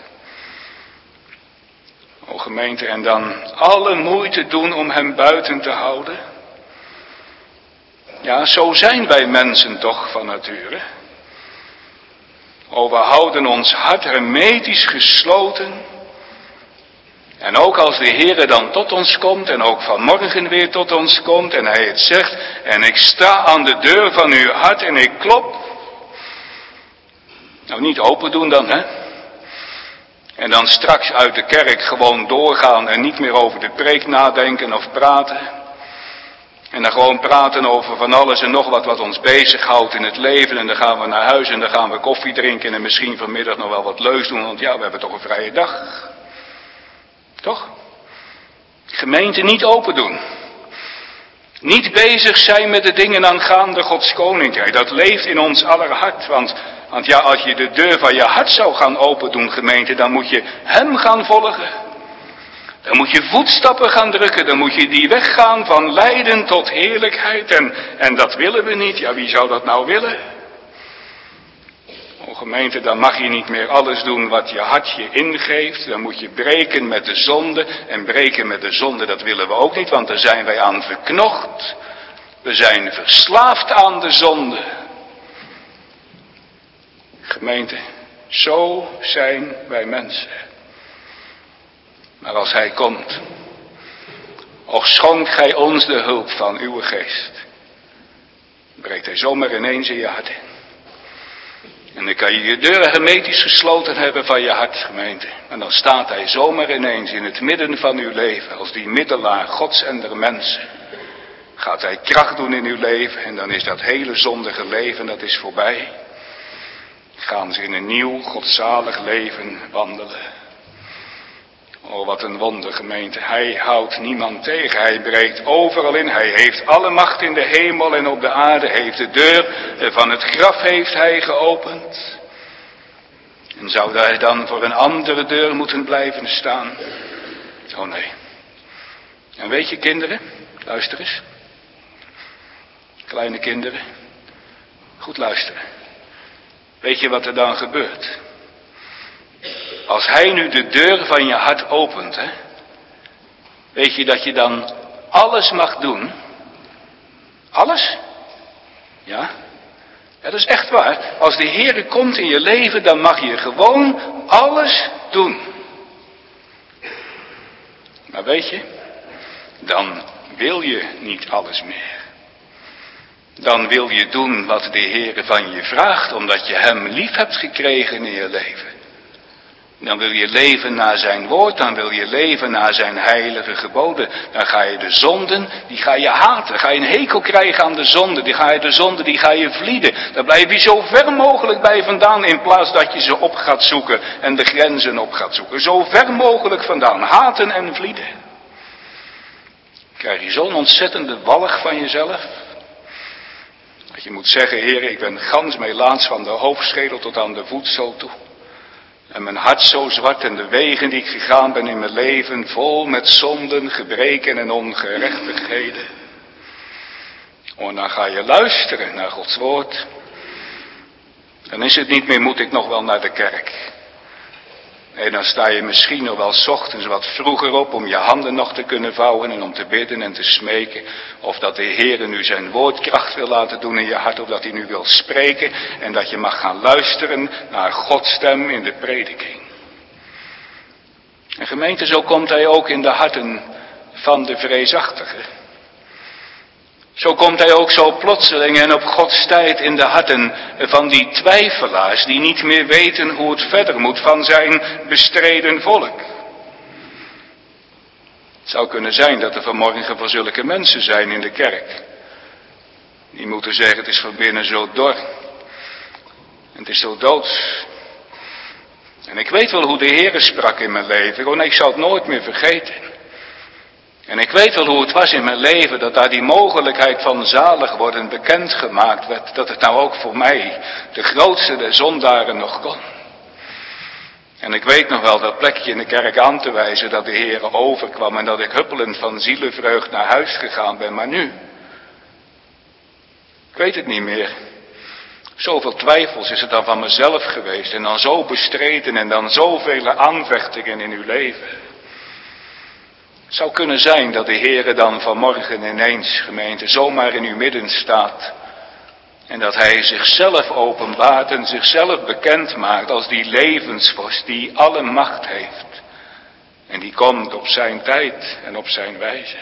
O gemeente, en dan alle moeite doen om hem buiten te houden. Ja, zo zijn wij mensen toch van nature. O, we houden ons hart hermetisch gesloten. En ook als de Heere dan tot ons komt en ook vanmorgen weer tot ons komt en hij het zegt, en ik sta aan de deur van uw hart en ik klop. Nou, niet open doen dan, hè. En dan straks uit de kerk gewoon doorgaan en niet meer over de preek nadenken of praten. En dan gewoon praten over van alles en nog wat ons bezighoudt in het leven. En dan gaan we naar huis en dan gaan we koffie drinken en misschien vanmiddag nog wel wat leus doen, want ja, we hebben toch een vrije dag. Toch? Gemeente niet open doen. Niet bezig zijn met de dingen aangaande Gods koninkrijk. Dat leeft in ons aller hart. Want ja, als je de deur van je hart zou gaan open doen, gemeente, dan moet je hem gaan volgen. Dan moet je voetstappen gaan drukken. Dan moet je die weg gaan van lijden tot heerlijkheid. En dat willen we niet. Ja, wie zou dat nou willen? O gemeente, dan mag je niet meer alles doen wat je hart je ingeeft. Dan moet je breken met de zonde. En breken met de zonde, dat willen we ook niet, want daar zijn wij aan verknocht. We zijn verslaafd aan de zonde. Gemeente, zo zijn wij mensen. Maar als hij komt, och schonk gij ons de hulp van uw geest, breekt hij zomaar ineens in je hart in. En dan kan je je deuren hermetisch gesloten hebben van je hart, gemeente. En dan staat hij zomaar ineens in het midden van uw leven, als die middelaar Gods en der mensen. Gaat hij kracht doen in uw leven en dan is dat hele zondige leven, dat is voorbij. Gaan ze in een nieuw, godzalig leven wandelen. Oh, wat een wonder, gemeente. Hij houdt niemand tegen. Hij breekt overal in. Hij heeft alle macht in de hemel en op de aarde. Heeft de deur van het graf heeft hij geopend. En zou hij dan voor een andere deur moeten blijven staan? Oh nee. En weet je, kinderen, luister eens. Kleine kinderen, goed luisteren. Weet je wat er dan gebeurt? Als hij nu de deur van je hart opent, hè, weet je dat je dan alles mag doen? Alles? Ja? Ja, dat is echt waar. Als de Heere komt in je leven, dan mag je gewoon alles doen. Maar weet je, dan wil je niet alles meer. Dan wil je doen wat de Heere van je vraagt, omdat je hem lief hebt gekregen in je leven. Dan wil je leven naar zijn woord, dan wil je leven naar zijn heilige geboden. Dan ga je de zonden, die ga je haten. Ga je een hekel krijgen aan de zonden, die ga je vlieden. Daar blijf je zo ver mogelijk bij vandaan, in plaats dat je ze op gaat zoeken en de grenzen op gaat zoeken. Zo ver mogelijk vandaan, haten en vlieden. Krijg je zo'n ontzettende walg van jezelf. Dat je moet zeggen, Heer, ik ben gans melaats van de hoofdschedel tot aan de voetzool toe. En mijn hart zo zwart en de wegen die ik gegaan ben in mijn leven, vol met zonden, gebreken en ongerechtigheden. En dan ga je luisteren naar Gods woord. Dan is het niet meer, moet ik nog wel naar de kerk. Nee, dan sta je misschien nog wel 's ochtends wat vroeger op om je handen nog te kunnen vouwen en om te bidden en te smeken. Of dat de Heere nu zijn woordkracht wil laten doen in je hart, of dat hij nu wil spreken en dat je mag gaan luisteren naar Gods stem in de prediking. En gemeente, zo komt hij ook in de harten van de vreesachtigen. Zo komt hij ook zo plotseling en op Gods tijd in de harten van die twijfelaars die niet meer weten hoe het verder moet van zijn bestreden volk. Het zou kunnen zijn dat er vanmorgen voor zulke mensen zijn in de kerk. Die moeten zeggen, het is van binnen zo dor. En het is zo doods. En ik weet wel hoe de Heere sprak in mijn leven. Oh nee, ik zal het nooit meer vergeten. En ik weet wel hoe het was in mijn leven dat daar die mogelijkheid van zalig worden bekendgemaakt werd. Dat het nou ook voor mij, de grootste der zondaren, nog kon. En ik weet nog wel dat plekje in de kerk aan te wijzen dat de Heere overkwam en dat ik huppelend van zielenvreugd naar huis gegaan ben. Maar nu, ik weet het niet meer. Zoveel twijfels is het dan van mezelf geweest en dan zo bestreden en dan zoveel aanvechtingen in uw leven. Het zou kunnen zijn dat de Heere dan vanmorgen ineens, gemeente, zomaar in uw midden staat. En dat hij zichzelf openbaart en zichzelf bekend maakt als die levensvorst die alle macht heeft. En die komt op zijn tijd en op zijn wijze.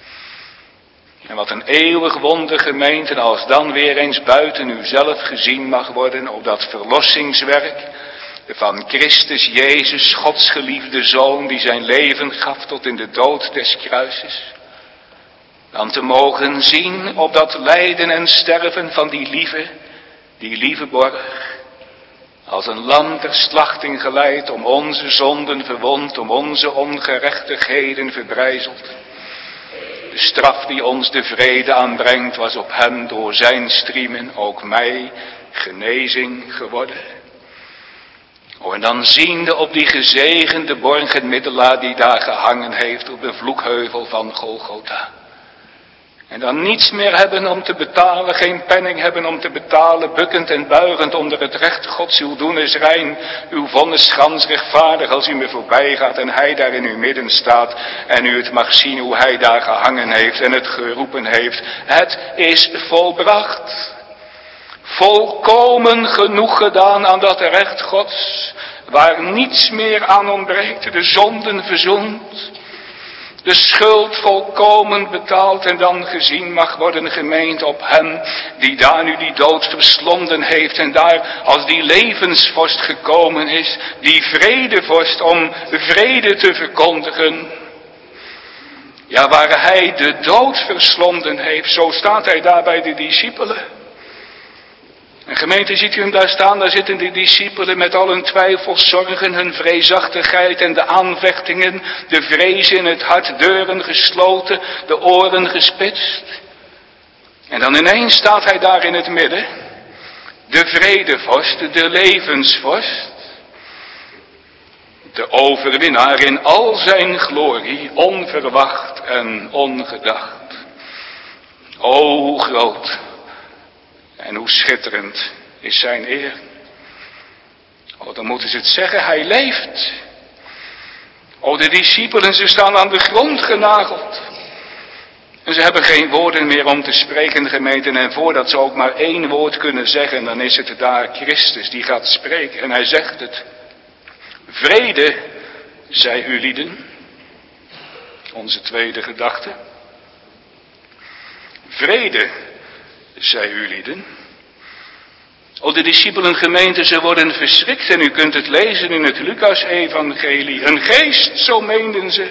En wat een eeuwig wonder, gemeente, als dan weer eens buiten uzelf gezien mag worden op dat verlossingswerk van Christus Jezus, Gods geliefde Zoon, die zijn leven gaf tot in de dood des kruises. Dan te mogen zien op dat lijden en sterven van die lieve borg, als een lam ter slachting geleid, om onze zonden verwond, om onze ongerechtigheden verbrijzeld. De straf die ons de vrede aanbrengt, was op hem door zijn striemen, ook mij, genezing geworden. Oh, en dan ziende op die gezegende borgenmiddelaar die daar gehangen heeft op de vloekheuvel van Golgotha. En dan niets meer hebben om te betalen, geen penning hebben om te betalen, bukkend en buigend onder het recht Gods. Uw doen is rein, uw vonnis gans rechtvaardig als u me voorbij gaat en hij daar in uw midden staat. En u het mag zien hoe hij daar gehangen heeft en het geroepen heeft. Het is volbracht. Volkomen genoeg gedaan aan dat recht Gods, waar niets meer aan ontbreekt, de zonden verzoend. De schuld volkomen betaald en dan gezien mag worden gemeend op hem die daar nu die dood verslonden heeft en daar als die levensvorst gekomen is, die vredevorst om vrede te verkondigen. Ja, waar hij de dood verslonden heeft, zo staat hij daar bij de discipelen. En gemeente, ziet u hem daar staan, daar zitten de discipelen met al hun twijfels, zorgen, hun vreesachtigheid en de aanvechtingen, de vrees in het hart, deuren gesloten, de oren gespitst. En dan ineens staat hij daar in het midden, de vredevorst, de levensvorst, de overwinnaar in al zijn glorie, onverwacht en ongedacht. O, hoe groot en hoe schitterend is zijn eer. Oh, dan moeten ze het zeggen, hij leeft. Oh, de discipelen, ze staan aan de grond genageld. En ze hebben geen woorden meer om te spreken, gemeente. En voordat ze ook maar één woord kunnen zeggen, dan is het daar Christus die gaat spreken. En hij zegt het. Vrede, zij u lieden. Onze tweede gedachte. Vrede, zij u lieden. O, de discipelen gemeente, ze worden verschrikt en u kunt het lezen in het Lucas-evangelie. Een geest, zo meenden ze.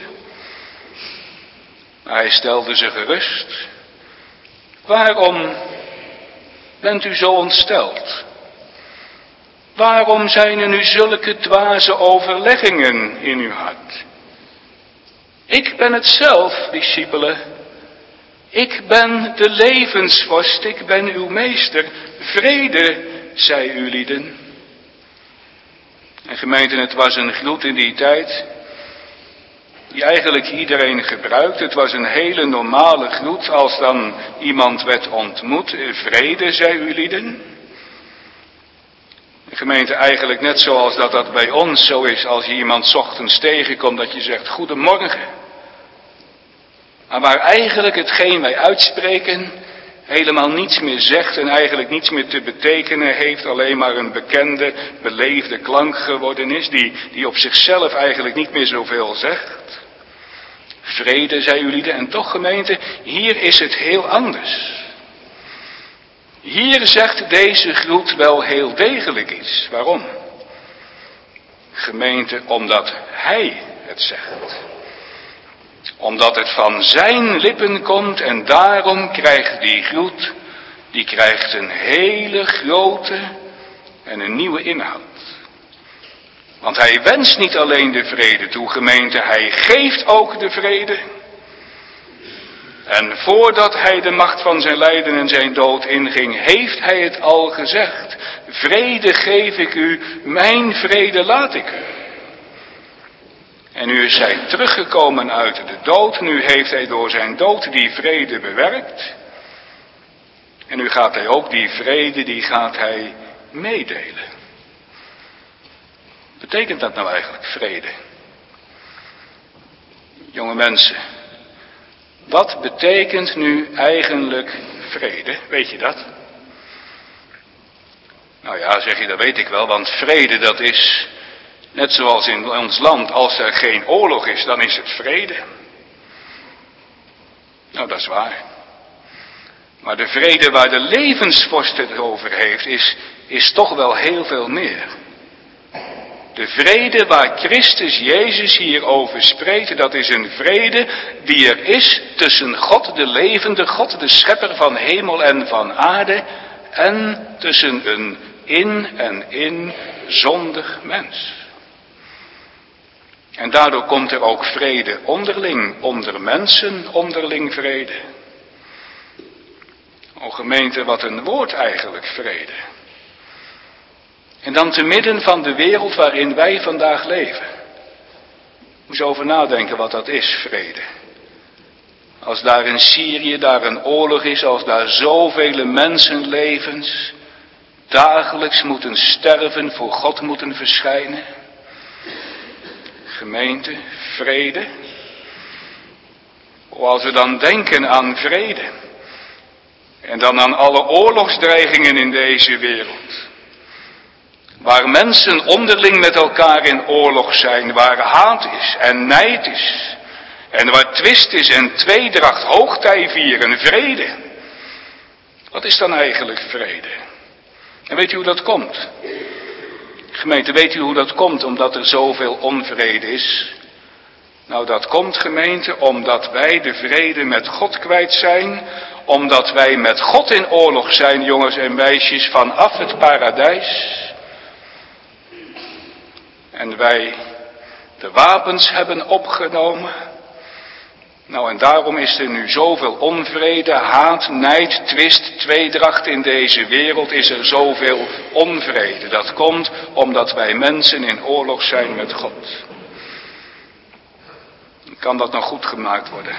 Maar hij stelde ze gerust. Waarom bent u zo ontsteld? Waarom zijn er nu zulke dwaze overleggingen in uw hart? Ik ben het zelf, discipelen. Ik ben de levensvorst, ik ben uw meester. Vrede, zij u lieden. En gemeente, het was een gloed in die tijd, die eigenlijk iedereen gebruikt. Het was een hele normale gloed als dan iemand werd ontmoet. Vrede, zij u lieden. De gemeente, eigenlijk net zoals dat bij ons zo is als je iemand 's ochtends tegenkomt, dat je zegt goedemorgen. Maar waar eigenlijk hetgeen wij uitspreken helemaal niets meer zegt en eigenlijk niets meer te betekenen heeft, alleen maar een bekende, beleefde klank geworden is, die op zichzelf eigenlijk niet meer zoveel zegt. Vrede, zei jullie, en toch gemeente, hier is het heel anders. Hier zegt deze groet wel heel degelijk iets. Waarom? Gemeente, omdat hij het zegt. Omdat het van zijn lippen komt en daarom krijgt die groet, die krijgt een hele grote en een nieuwe inhoud. Want hij wenst niet alleen de vrede toe, gemeente, hij geeft ook de vrede. En voordat hij de macht van zijn lijden en zijn dood inging, heeft hij het al gezegd. Vrede geef ik u, mijn vrede laat ik u. En nu is hij teruggekomen uit de dood, nu heeft hij door zijn dood die vrede bewerkt. En nu gaat hij ook die vrede, die gaat hij meedelen. Betekent dat nou eigenlijk vrede? Jonge mensen, wat betekent nu eigenlijk vrede? Weet je dat? Nou ja, zeg je, dat weet ik wel, want vrede dat is, net zoals in ons land, als er geen oorlog is, dan is het vrede. Nou, dat is waar. Maar de vrede waar de levensvorst het over heeft, is toch wel heel veel meer. De vrede waar Christus Jezus hier over spreekt, dat is een vrede die er is tussen God, de levende God, de schepper van hemel en van aarde, en tussen een in zondig mens. En daardoor komt er ook vrede onderling, onder mensen, onderling vrede. O gemeente, wat een woord eigenlijk, vrede. En dan te midden van de wereld waarin wij vandaag leven. Moet je over nadenken wat dat is, vrede. Als daar in Syrië daar een oorlog is, als daar zoveel mensenlevens dagelijks moeten sterven, voor God moeten verschijnen. Gemeente, vrede. Als we dan denken aan vrede. En dan aan alle oorlogsdreigingen in deze wereld. Waar mensen onderling met elkaar in oorlog zijn, waar haat is en nijd is. En waar twist is en tweedracht, hoogtij vieren, vrede. Wat is dan eigenlijk vrede? En weet u hoe dat komt? Gemeente, weet u hoe dat komt omdat er zoveel onvrede is? Nou, dat komt, gemeente, omdat wij de vrede met God kwijt zijn. Omdat wij met God in oorlog zijn, jongens en meisjes, vanaf het paradijs. En wij de wapens hebben opgenomen. Nou, en daarom is er nu zoveel onvrede, haat, nijd, twist, tweedracht in deze wereld. Is er zoveel onvrede. Dat komt omdat wij mensen in oorlog zijn met God. Kan dat nog goed gemaakt worden?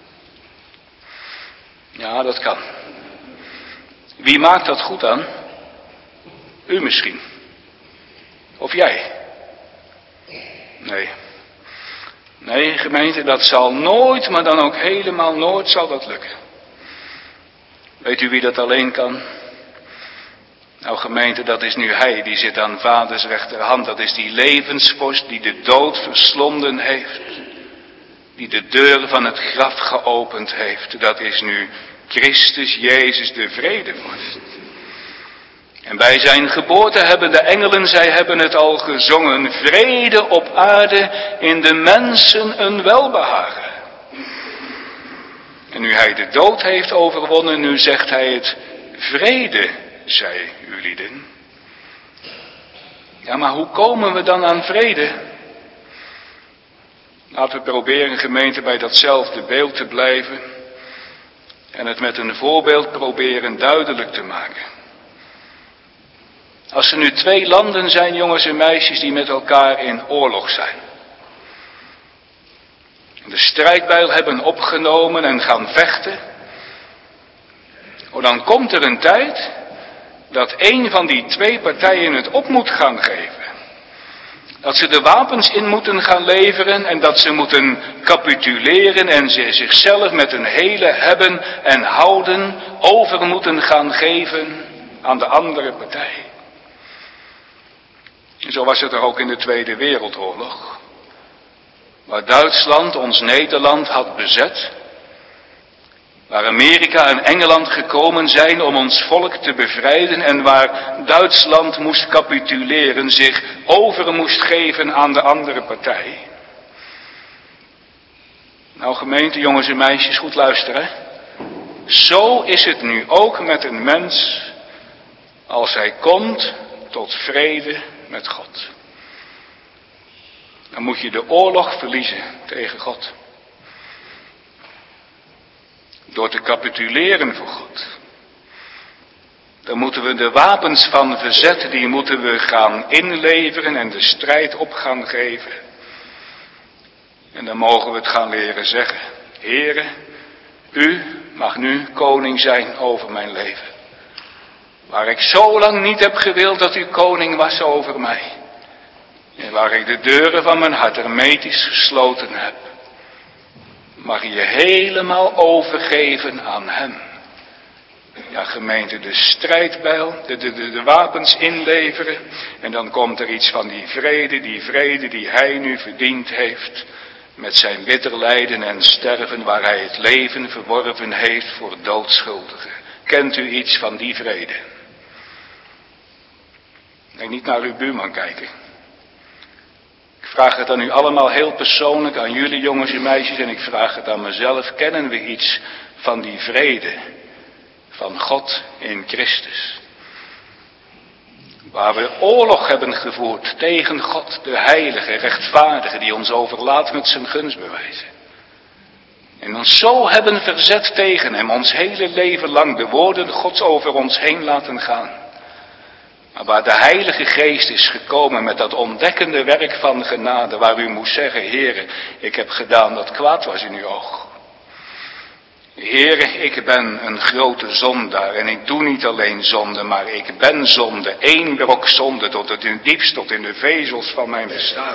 Ja, dat kan. Wie maakt dat goed dan? U misschien. Of jij? Nee, gemeente, dat zal nooit, maar dan ook helemaal nooit zal dat lukken. Weet u wie dat alleen kan? Nou gemeente, dat is nu hij, die zit aan vaders rechterhand. Dat is die levensvorst die de dood verslonden heeft. Die de deur van het graf geopend heeft. Dat is nu Christus Jezus, de vredevorst. En bij zijn geboorte hebben de engelen, zij hebben het al gezongen, vrede op aarde, in de mensen een welbehagen. En nu hij de dood heeft overwonnen, nu zegt hij het, vrede, zij u lieden. Ja, maar hoe komen we dan aan vrede? Laten we proberen, gemeente, bij datzelfde beeld te blijven en het met een voorbeeld proberen duidelijk te maken. Als er nu twee landen zijn, jongens en meisjes, die met elkaar in oorlog zijn. De strijdbijl hebben opgenomen en gaan vechten. Oh, dan komt er een tijd dat een van die twee partijen het op moet gaan geven. Dat ze de wapens in moeten gaan leveren en dat ze moeten capituleren en ze zichzelf met een hele hebben en houden over moeten gaan geven aan de andere partij. En zo was het er ook in de Tweede Wereldoorlog. Waar Duitsland ons Nederland had bezet. Waar Amerika en Engeland gekomen zijn om ons volk te bevrijden en waar Duitsland moest capituleren, zich over moest geven aan de andere partij. Nou gemeente, jongens en meisjes, goed luisteren. Zo is het nu ook met een mens als hij komt tot vrede met God. Dan moet je de oorlog verliezen tegen God. Door te capituleren voor God. Dan moeten we de wapens van verzet, die moeten we gaan inleveren en de strijd op gaan geven. En dan mogen we het gaan leren zeggen. Heere, u mag nu koning zijn over mijn leven. Waar ik zo lang niet heb gewild dat u koning was over mij. En waar ik de deuren van mijn hart hermetisch gesloten heb. Mag je helemaal overgeven aan hem. Ja gemeente, de strijdbijl, de wapens inleveren. En dan komt er iets van die vrede die hij nu verdiend heeft. Met zijn bitter lijden en sterven waar hij het leven verworven heeft voor doodschuldigen. Kent u iets van die vrede? Nee, niet naar uw buurman kijken. Ik vraag het aan u allemaal heel persoonlijk, aan jullie jongens en meisjes, en ik vraag het aan mezelf. Kennen we iets van die vrede van God in Christus? Waar we oorlog hebben gevoerd tegen God, de heilige, rechtvaardige, die ons overlaat met zijn gunstbewijzen. En ons zo hebben verzet tegen hem, ons hele leven lang de woorden Gods over ons heen laten gaan. Maar waar de Heilige Geest is gekomen met dat ontdekkende werk van genade, waar u moest zeggen, Heere, ik heb gedaan wat kwaad was in uw oog. Heere, ik ben een grote zondaar en ik doe niet alleen zonde, maar ik ben zonde, één brok zonde tot het in diepst, tot in de vezels van mijn bestaan.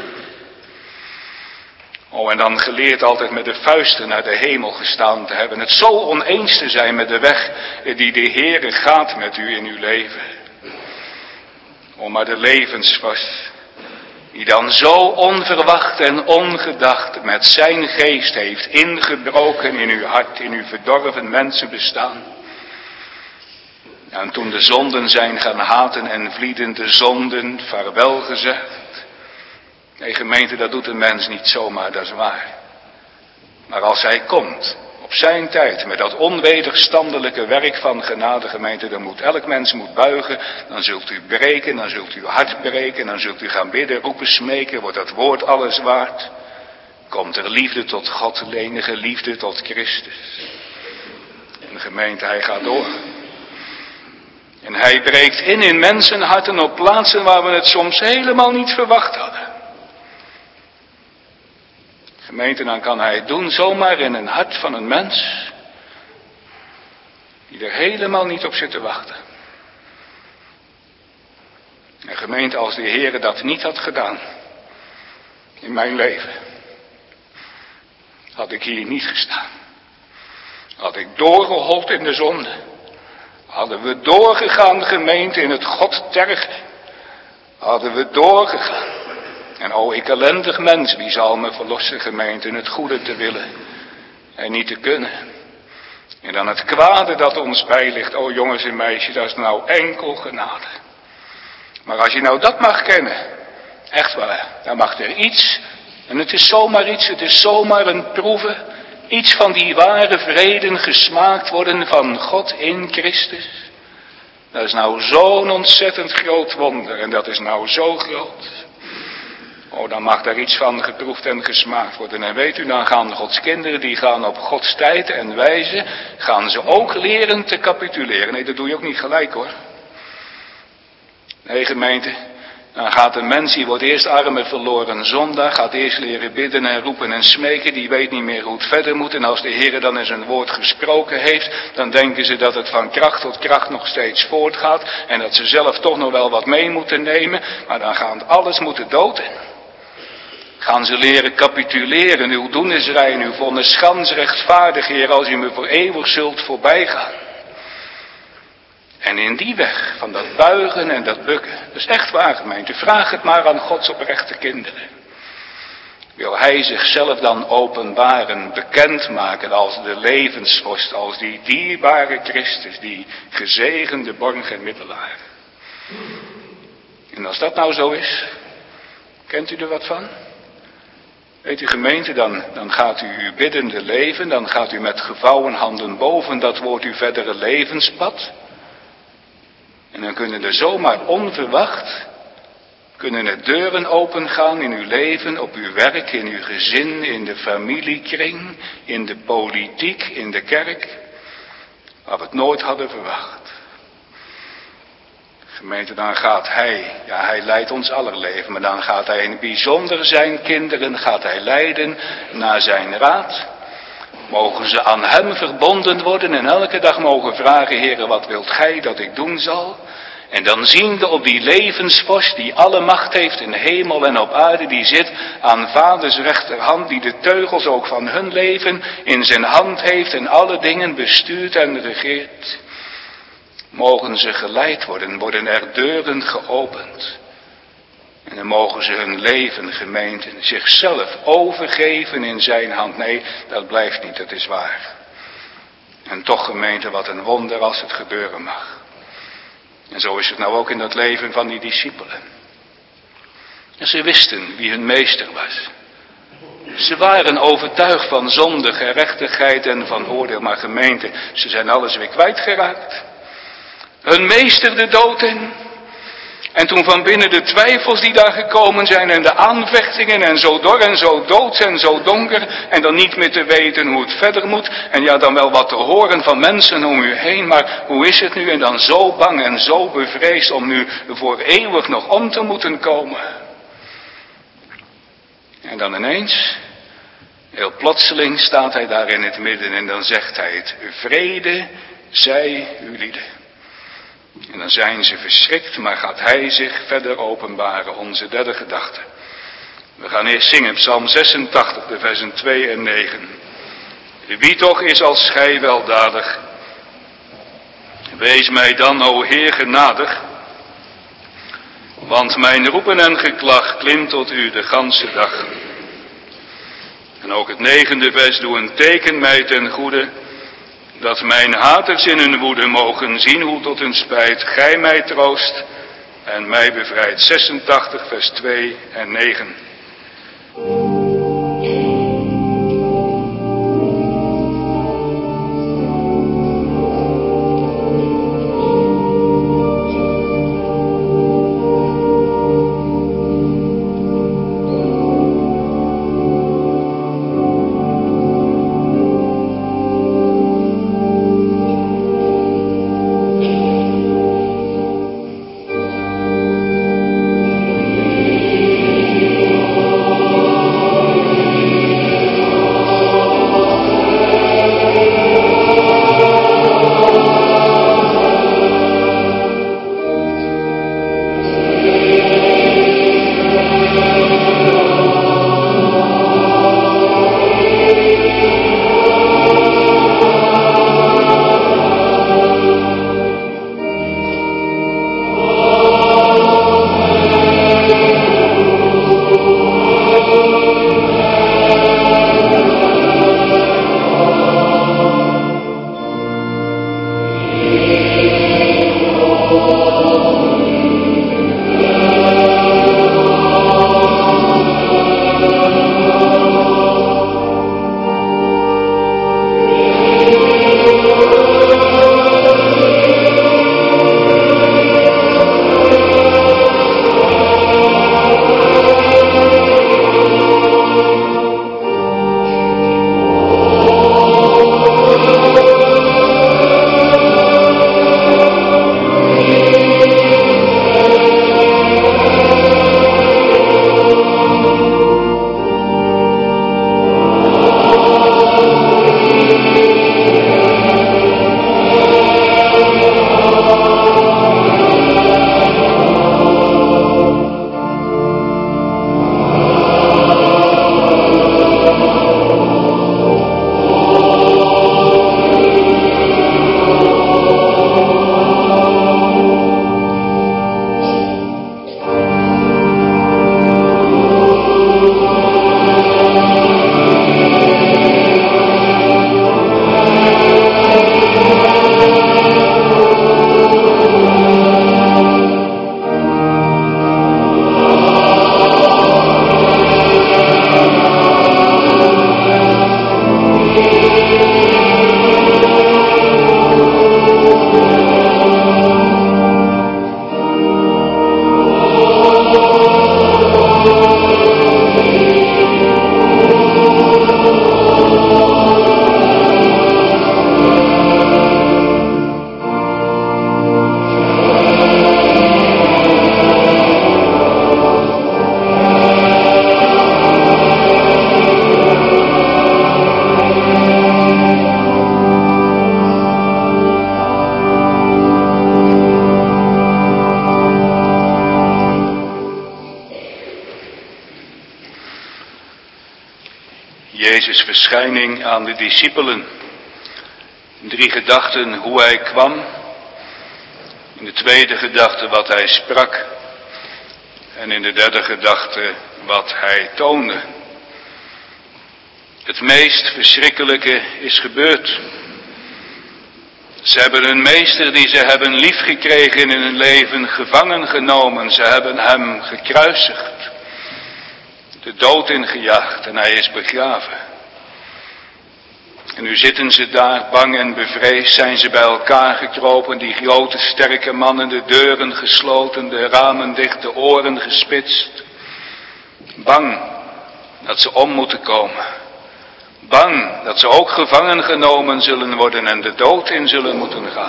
Oh, en dan geleerd altijd met de vuisten naar de hemel gestaan te hebben, het zo oneens te zijn met de weg die de Heere gaat met u in uw leven. Oh, maar de levensvast, die dan zo onverwacht en ongedacht met zijn geest heeft ingebroken in uw hart, in uw verdorven mensenbestaan. En toen de zonden zijn gaan haten en vlieden de zonden vaarwel gezegd. Nee gemeente, dat doet een mens niet zomaar, dat is waar. Maar als hij komt, op zijn tijd, met dat onwederstandelijke werk van genade gemeente, dan moet elk mens buigen, dan zult u breken, dan zult u hart breken, dan zult u gaan bidden, roepen, smeken, wordt dat woord alles waard. Komt er liefde tot God, lenige liefde tot Christus. En de gemeente, hij gaat door. En hij breekt in mensenharten op plaatsen waar we het soms helemaal niet verwacht hadden. Gemeente, dan kan hij het doen zomaar in een hart van een mens die er helemaal niet op zit te wachten. En gemeente, als de Heere dat niet had gedaan in mijn leven, had ik hier niet gestaan. Had ik doorgehold in de zonde. Hadden we doorgegaan, gemeente, in het God tergen. Hadden we doorgegaan. En o, ik ellendig mens, wie zal me verlossen, gemeente, in het goede te willen en niet te kunnen. En dan het kwade dat ons bijligt, o jongens en meisjes, dat is nou enkel genade. Maar als je nou dat mag kennen, echt waar, dan mag er iets, en het is zomaar iets, het is zomaar een proeve, iets van die ware vreden gesmaakt worden van God in Christus. Dat is nou zo'n ontzettend groot wonder en dat is nou zo groot. Oh, dan mag daar iets van geproefd en gesmaakt worden. En weet u, dan gaan Gods kinderen, die gaan op Gods tijd en wijze, gaan ze ook leren te capituleren. Nee, dat doe je ook niet gelijk hoor. Nee gemeente, dan gaat een mens, die wordt eerst arme verloren zondaar, gaat eerst leren bidden en roepen en smeken, die weet niet meer hoe het verder moet. En als de Heer dan eens een woord gesproken heeft, dan denken ze dat het van kracht tot kracht nog steeds voortgaat. En dat ze zelf toch nog wel wat mee moeten nemen, maar dan gaat alles moeten dood in. Gaan ze leren capituleren, uw doen is rein, uw vonnis gans rechtvaardig, Heer, als u me voor eeuwig zult voorbijgaan. En in die weg van dat buigen en dat bukken, dat is echt waar, gemeente, vraag het maar aan Gods oprechte kinderen. Wil hij zichzelf dan openbaren, bekendmaken als de levensvorst, als die dierbare Christus, die gezegende borg en middelaar. En als dat nou zo is, kent u er wat van? Weet u, gemeente, dan gaat u uw biddende leven, dan gaat u met gevouwen handen boven, dat wordt uw verdere levenspad. En dan kunnen er zomaar onverwacht, kunnen er deuren opengaan in uw leven, op uw werk, in uw gezin, in de familiekring, in de politiek, in de kerk, waar we het nooit hadden verwacht. Gemeente, dan gaat hij leidt ons aller leven, maar dan gaat hij in het bijzonder zijn kinderen, gaat hij leiden naar zijn raad. Mogen ze aan hem verbonden worden en elke dag mogen vragen, Heere, wat wilt gij dat ik doen zal? En dan ziende op die levensvorst die alle macht heeft in hemel en op aarde, die zit aan vaders rechterhand, die de teugels ook van hun leven in zijn hand heeft en alle dingen bestuurt en regeert. Mogen ze geleid worden er deuren geopend. En dan mogen ze hun leven, gemeente, zichzelf overgeven in zijn hand. Nee, dat blijft niet, dat is waar. En toch, gemeente, wat een wonder als het gebeuren mag. En zo is het nou ook in dat leven van die discipelen. En ze wisten wie hun meester was. Ze waren overtuigd van zonde, gerechtigheid en van oordeel. Maar gemeente, ze zijn alles weer kwijtgeraakt. Hun meester de dood in. En toen van binnen de twijfels die daar gekomen zijn en de aanvechtingen en zo dor en zo doods en zo donker en dan niet meer te weten hoe het verder moet en ja dan wel wat te horen van mensen om u heen, maar hoe is het nu en dan zo bang en zo bevreesd om nu voor eeuwig nog om te moeten komen. En dan ineens, heel plotseling staat hij daar in het midden en dan zegt hij het, vrede zij uw lieden. En dan zijn ze verschrikt, maar gaat hij zich verder openbaren, onze derde gedachte. We gaan eerst zingen, Psalm 86, de versen 2 en 9. Wie toch is als gij weldadig, wees mij dan, o Heer, genadig, want mijn roepen en geklag klimt tot u de ganse dag. En ook het 9e vers, doe een teken mij ten goede, dat mijn haters in hun woede mogen zien hoe tot hun spijt gij mij troost en mij bevrijdt. 86 vers 2 en 9. Jezus' verschijning aan de discipelen. 3 gedachten hoe hij kwam. In de tweede gedachte wat hij sprak. En in de derde gedachte wat hij toonde. Het meest verschrikkelijke is gebeurd. Ze hebben hun meester die ze hebben liefgekregen in hun leven gevangen genomen. Ze hebben hem gekruisigd. De dood ingejaagd en hij is begraven. En nu zitten ze daar bang en bevreesd, zijn ze bij elkaar gekropen, die grote sterke mannen, de deuren gesloten, de ramen dicht, de oren gespitst. Bang dat ze om moeten komen. Bang dat ze ook gevangen genomen zullen worden en de dood in zullen moeten gaan.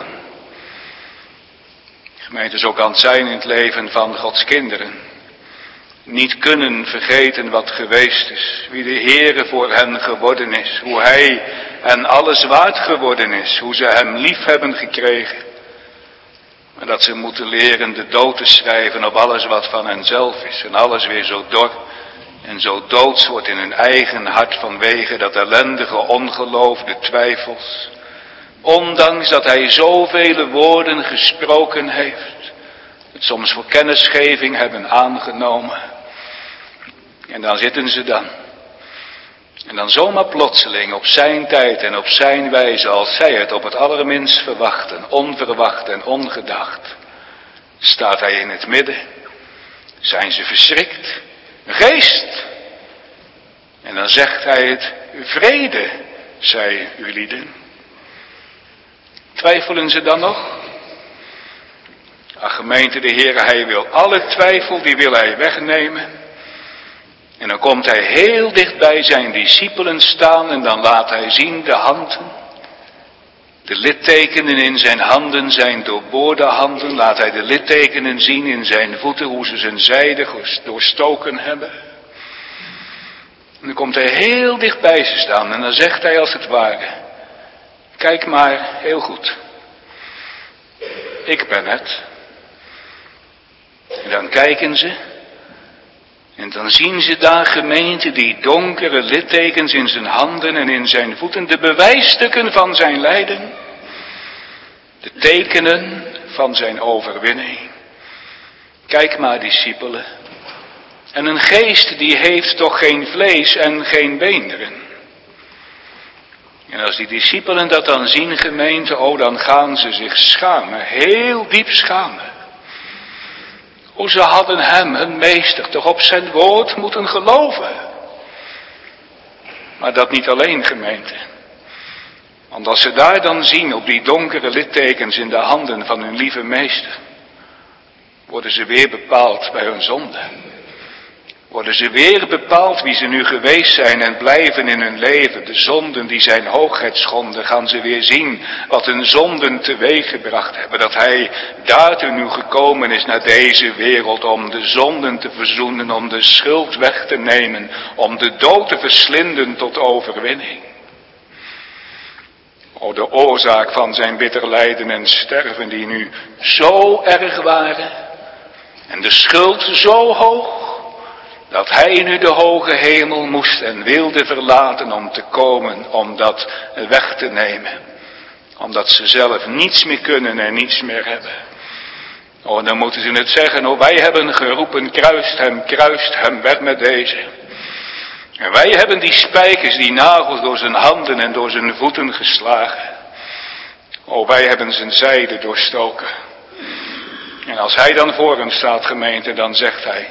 Gemeente, zo kan het zijn in het leven van Gods kinderen. Niet kunnen vergeten wat geweest is, wie de Heere voor hen geworden is, hoe hij hen alles waard geworden is, hoe ze hem lief hebben gekregen. Maar dat ze moeten leren de dood te schrijven op alles wat van henzelf is en alles weer zo dor en zo doods wordt in hun eigen hart vanwege dat ellendige ongeloof, de twijfels. Ondanks dat hij zoveel woorden gesproken heeft, het soms voor kennisgeving hebben aangenomen. En dan zitten ze dan. En dan zomaar plotseling op zijn tijd en op zijn wijze, als zij het op het allerminst verwachten, onverwacht en ongedacht, staat hij in het midden. Zijn ze verschrikt? Een geest! En dan zegt hij het, vrede, zij u lieden. Twijfelen ze dan nog? Ach gemeente, de Heere, hij wil alle twijfel, die wil hij wegnemen. En dan komt hij heel dicht bij zijn discipelen staan en dan laat hij zien de handen. De littekenen in zijn handen, zijn doorboorde handen, laat hij de littekenen zien in zijn voeten, hoe ze zijn zijde doorstoken hebben. En dan komt hij heel dicht bij ze staan en dan zegt hij als het ware, kijk maar heel goed. Ik ben het. En dan kijken ze. En dan zien ze daar, gemeente, die donkere littekens in zijn handen en in zijn voeten. De bewijsstukken van zijn lijden. De tekenen van zijn overwinning. Kijk maar, discipelen. En een geest die heeft toch geen vlees en geen beenderen. En als die discipelen dat dan zien, gemeente, oh, dan gaan ze zich schamen. Heel diep schamen. Hoe ze hadden hem, hun meester, toch op zijn woord moeten geloven. Maar dat niet alleen, gemeente. Want als ze daar dan zien op die donkere littekens in de handen van hun lieve meester, worden ze weer bepaald bij hun zonde. Worden ze weer bepaald wie ze nu geweest zijn en blijven in hun leven. De zonden die zijn hoogheid schonden, gaan ze weer zien wat hun zonden teweeggebracht hebben. Dat hij daartoe nu gekomen is naar deze wereld om de zonden te verzoenen, om de schuld weg te nemen, om de dood te verslinden tot overwinning. O, de oorzaak van zijn bitter lijden en sterven die nu zo erg waren en de schuld zo hoog, dat hij nu de hoge hemel moest en wilde verlaten om te komen, om dat weg te nemen. Omdat ze zelf niets meer kunnen en niets meer hebben. Oh, dan moeten ze het zeggen, oh, wij hebben geroepen, kruist hem weg met deze. En wij hebben die spijkers, die nagels door zijn handen en door zijn voeten geslagen. Oh, wij hebben zijn zijde doorstoken. En als hij dan voor hem staat, gemeente, dan zegt hij,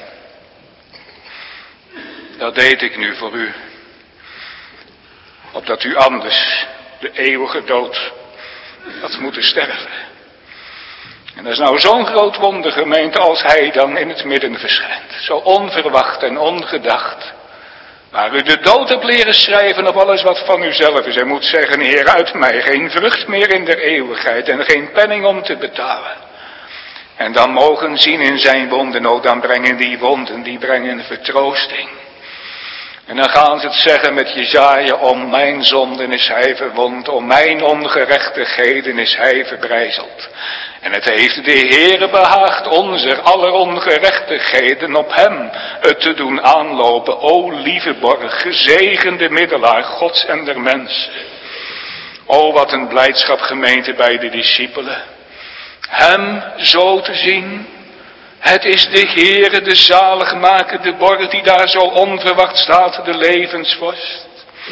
dat deed ik nu voor u. Opdat u anders de eeuwige dood had moeten sterven. En dat is nou zo'n groot wonder, gemeente, als hij dan in het midden verschijnt. Zo onverwacht en ongedacht. Maar u de dood hebt leren schrijven op alles wat van uzelf is. En moet zeggen, Heer, uit mij geen vrucht meer in der eeuwigheid en geen penning om te betalen. En dan mogen zien in zijn wonden, oh, dan brengen die wonden, die brengen vertroosting. En dan gaan ze het zeggen met Jesaja, om mijn zonden is hij verwond, om mijn ongerechtigheden is hij verbrijzeld. En het heeft de Heere behaagd onze aller ongerechtigheden op hem te doen aanlopen. O lieve borg, gezegende middelaar Gods en der mensen. O wat een blijdschap gemeente bij de discipelen. Hem zo te zien. Het is de Heere, de zaligmakende borg die daar zo onverwacht staat, de levensvorst.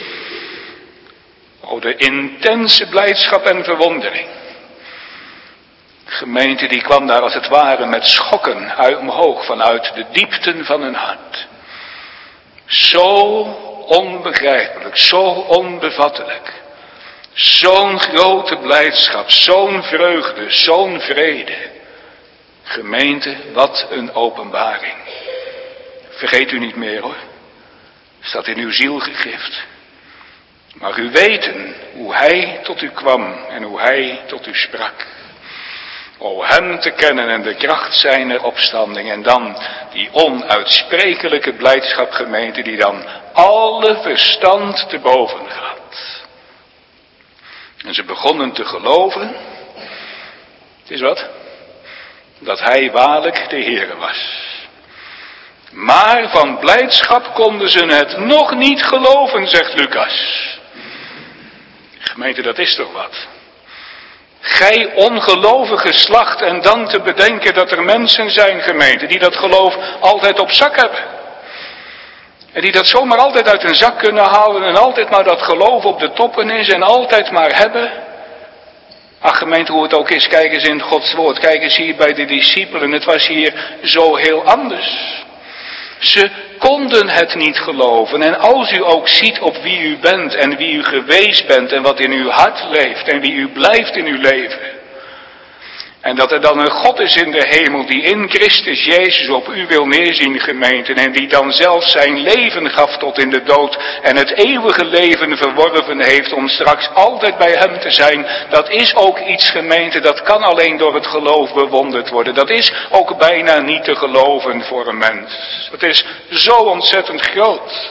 O de intense blijdschap en verwondering. Gemeente die kwam daar als het ware met schokken omhoog vanuit de diepten van hun hart. Zo onbegrijpelijk, zo onbevattelijk. Zo'n grote blijdschap, zo'n vreugde, zo'n vrede. Gemeente, wat een openbaring. Vergeet u niet meer hoor. Staat in uw ziel gegrift. Mag u weten hoe hij tot u kwam en hoe hij tot u sprak. O hem te kennen en de kracht zijner opstanding. En dan die onuitsprekelijke blijdschap gemeente die dan alle verstand te boven gaat. En ze begonnen te geloven. Het is wat? Dat hij waarlijk de Heere was. Maar van blijdschap konden ze het nog niet geloven, zegt Lucas. Gemeente, dat is toch wat? Gij ongelovige slacht en dan te bedenken dat er mensen zijn, gemeente, die dat geloof altijd op zak hebben. En die dat zomaar altijd uit hun zak kunnen halen en altijd maar dat geloof op de toppen is en altijd maar hebben. Ach gemeente, hoe het ook is, kijk eens in Gods woord, kijk eens hier bij de discipelen, het was hier zo heel anders. Ze konden het niet geloven en als u ook ziet op wie u bent en wie u geweest bent en wat in uw hart leeft en wie u blijft in uw leven. En dat er dan een God is in de hemel die in Christus Jezus op u wil neerzien, gemeente. En die dan zelfs zijn leven gaf tot in de dood. En het eeuwige leven verworven heeft om straks altijd bij hem te zijn. Dat is ook iets, gemeente, dat kan alleen door het geloof bewonderd worden. Dat is ook bijna niet te geloven voor een mens. Dat is zo ontzettend groot.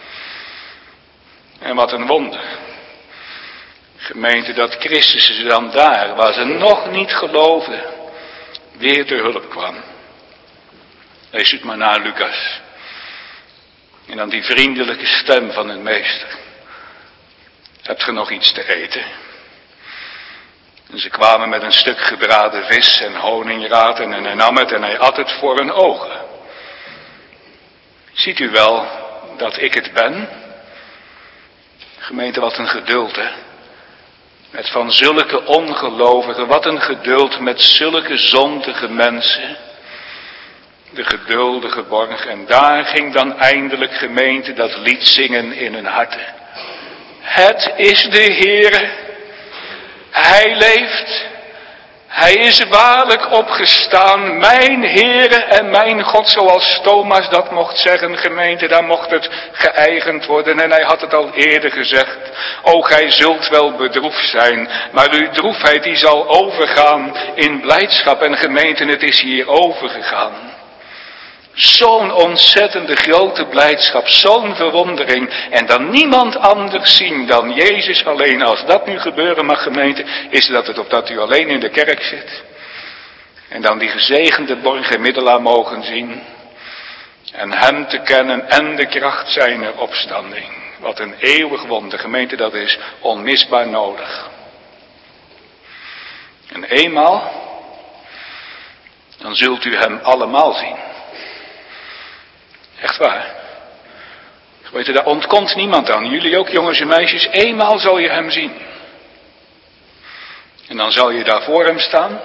En wat een wonder. Gemeente, dat Christus ze dan daar, waar ze nog niet geloofden, weer te hulp kwam. Lees het maar na, Lucas. En dan die vriendelijke stem van een meester. Hebt ge nog iets te eten? En ze kwamen met een stuk gebraden vis en honingraad en hij nam het en hij at het voor hun ogen. Ziet u wel dat ik het ben? Gemeente, wat een geduld, hè? Met van zulke ongelovigen, wat een geduld met zulke zondige mensen. De geduldige borg. En daar ging dan eindelijk, gemeente, dat lied zingen in hun harten. Het is de Heere. Hij leeft. Hij is waarlijk opgestaan, mijn Heere en mijn God, zoals Thomas dat mocht zeggen, gemeente, daar mocht het geëigend worden. En hij had het al eerder gezegd, o gij zult wel bedroefd zijn, maar uw droefheid die zal overgaan in blijdschap. En gemeente, het is hier overgegaan. Zo'n ontzettende grote blijdschap, zo'n verwondering. En dan niemand anders zien dan Jezus alleen. Als dat nu gebeuren mag, gemeente, is dat het opdat u alleen in de kerk zit. En dan die gezegende borg en middelaar mogen zien. En hem te kennen en de kracht zijner opstanding. Wat een eeuwig wonder, gemeente, dat is onmisbaar nodig. En eenmaal, dan zult u hem allemaal zien. Echt waar. Weet je, daar ontkomt niemand aan. Jullie ook, jongens en meisjes. Eenmaal zal je hem zien. En dan zal je daar voor hem staan.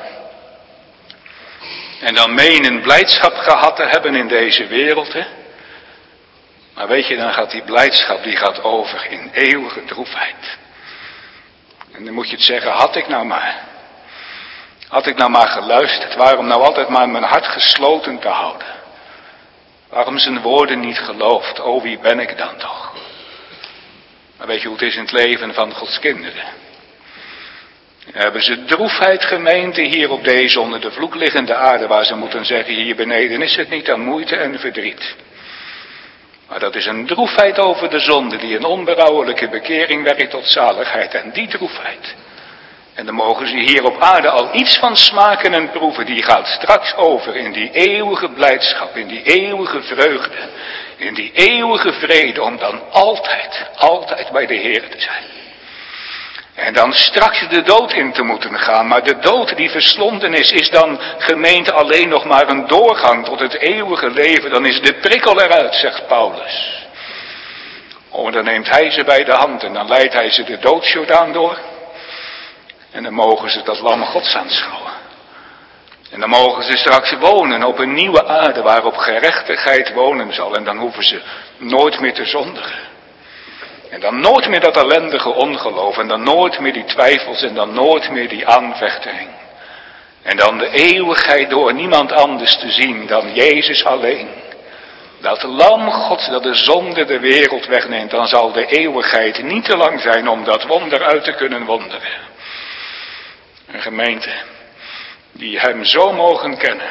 En dan menen blijdschap gehad te hebben in deze wereld. Hè? Maar weet je, dan gaat die blijdschap, die gaat over in eeuwige droefheid. En dan moet je het zeggen, had ik nou maar. Had ik nou maar geluisterd. Waarom nou altijd maar mijn hart gesloten te houden. Waarom zijn woorden niet geloofd? O, wie ben ik dan toch? Maar weet je hoe het is in het leven van Gods kinderen? Hebben ze droefheid, gemeente, hier op deze onder de vloek liggende aarde, waar ze moeten zeggen, hier beneden is het niet aan moeite en verdriet. Maar dat is een droefheid over de zonde die een onberouwelijke bekering werkt tot zaligheid. En die droefheid, en dan mogen ze hier op aarde al iets van smaken en proeven, die gaat straks over in die eeuwige blijdschap, in die eeuwige vreugde, in die eeuwige vrede, om dan altijd bij de Heer te zijn. En dan straks de dood in te moeten gaan, maar de dood die verslonden is dan gemeente alleen nog maar een doorgang tot het eeuwige leven. Dan is de prikkel eruit, zegt Paulus. Oh, dan neemt hij ze bij de hand en dan leidt hij ze de doodsjordaan door. En dan mogen ze dat lam Gods aanschouwen. En dan mogen ze straks wonen op een nieuwe aarde waarop gerechtigheid wonen zal. En dan hoeven ze nooit meer te zondigen. En dan nooit meer dat ellendige ongeloof. En dan nooit meer die twijfels. En dan nooit meer die aanvechtering. En dan de eeuwigheid door niemand anders te zien dan Jezus alleen. Dat lam Gods dat de zonde de wereld wegneemt. Dan zal de eeuwigheid niet te lang zijn om dat wonder uit te kunnen wonderen. Een gemeente die hem zo mogen kennen.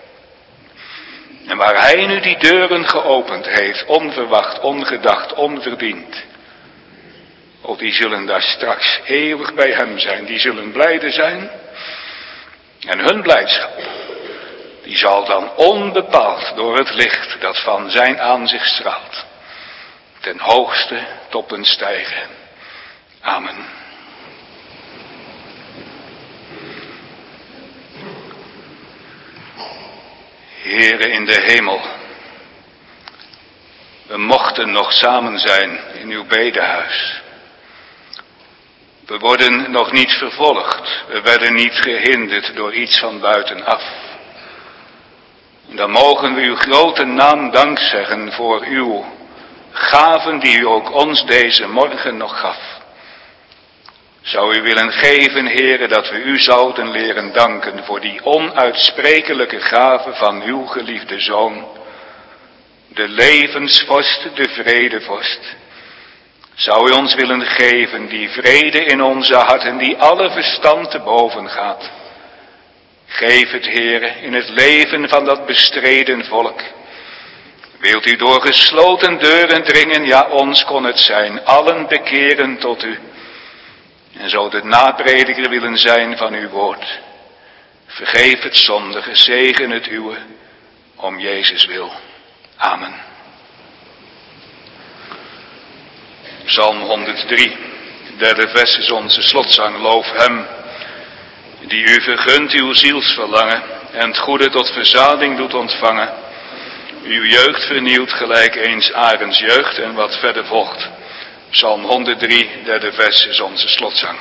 En waar hij nu die deuren geopend heeft, onverwacht, ongedacht, onverdiend. Oh, die zullen daar straks eeuwig bij hem zijn. Die zullen blijde zijn. En hun blijdschap, die zal dan onbepaald door het licht dat van zijn aanzicht straalt, ten hoogste toppen stijgen. Amen. Heere in de hemel, we mochten nog samen zijn in uw bedehuis. We worden nog niet vervolgd, we werden niet gehinderd door iets van buitenaf. En dan mogen we uw grote naam dank zeggen voor uw gaven die u ook ons deze morgen nog gaf. Zou u willen geven, Heere, dat we u zouden leren danken voor die onuitsprekelijke gave van uw geliefde Zoon. De levensvorst, de vredevorst. Zou u ons willen geven die vrede in onze harten die alle verstand te boven gaat. Geef het, Heere, in het leven van dat bestreden volk. Wilt u door gesloten deuren dringen, ja ons kon het zijn, allen bekeren tot u. En zo de naprediker willen zijn van uw woord. Vergeef het zondige, zegen het uwe, om Jezus wil. Amen. Psalm 103, derde vers is onze slotzang. Loof hem, die u vergunt uw zielsverlangen en het goede tot verzading doet ontvangen. Uw jeugd vernieuwt gelijk eens arends jeugd en wat verder volgt. Psalm 103, derde vers is onze slotzang.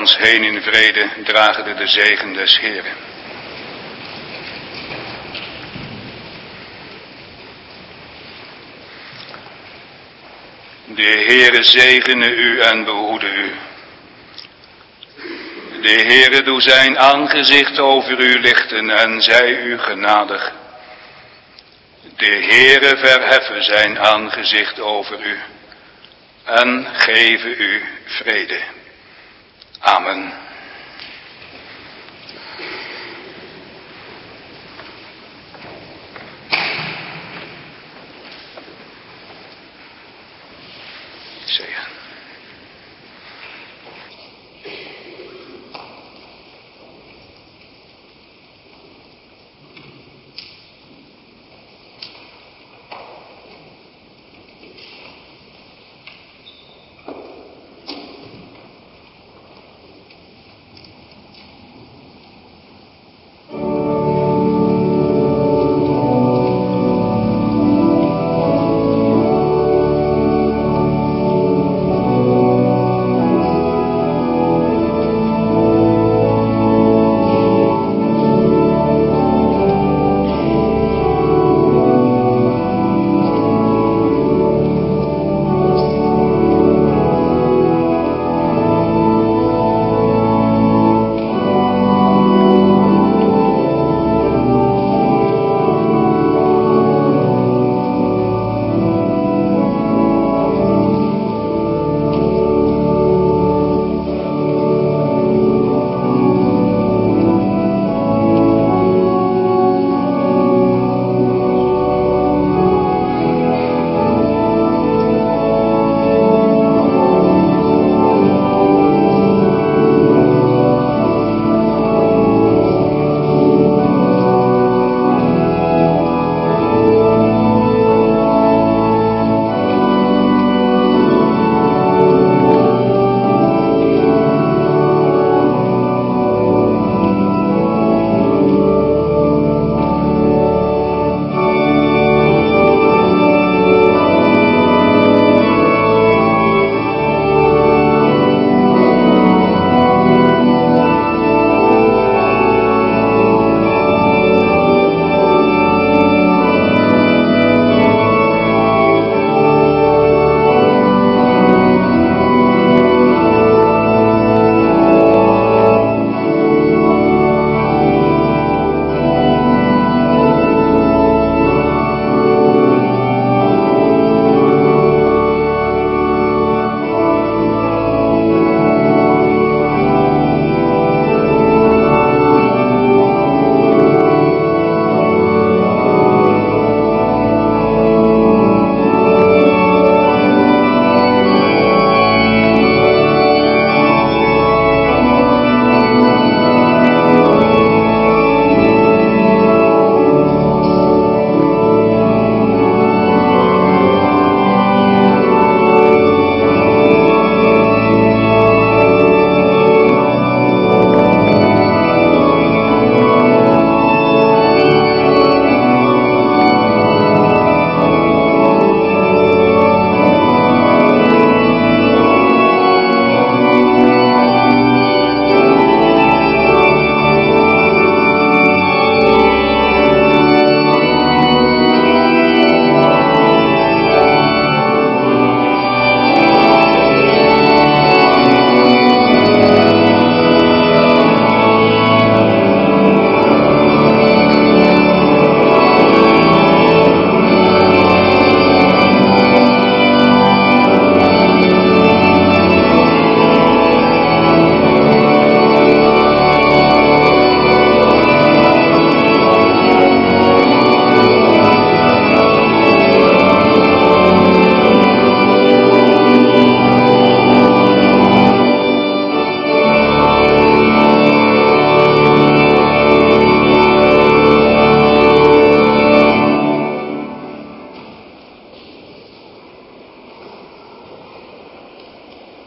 ons heen in vrede, dragen de zegen des Heeren. De Heere zegene u en behoede u. De Heere doe zijn aangezicht over u lichten en zij u genadig. De Heere verheffen zijn aangezicht over u en geven u vrede. Amen.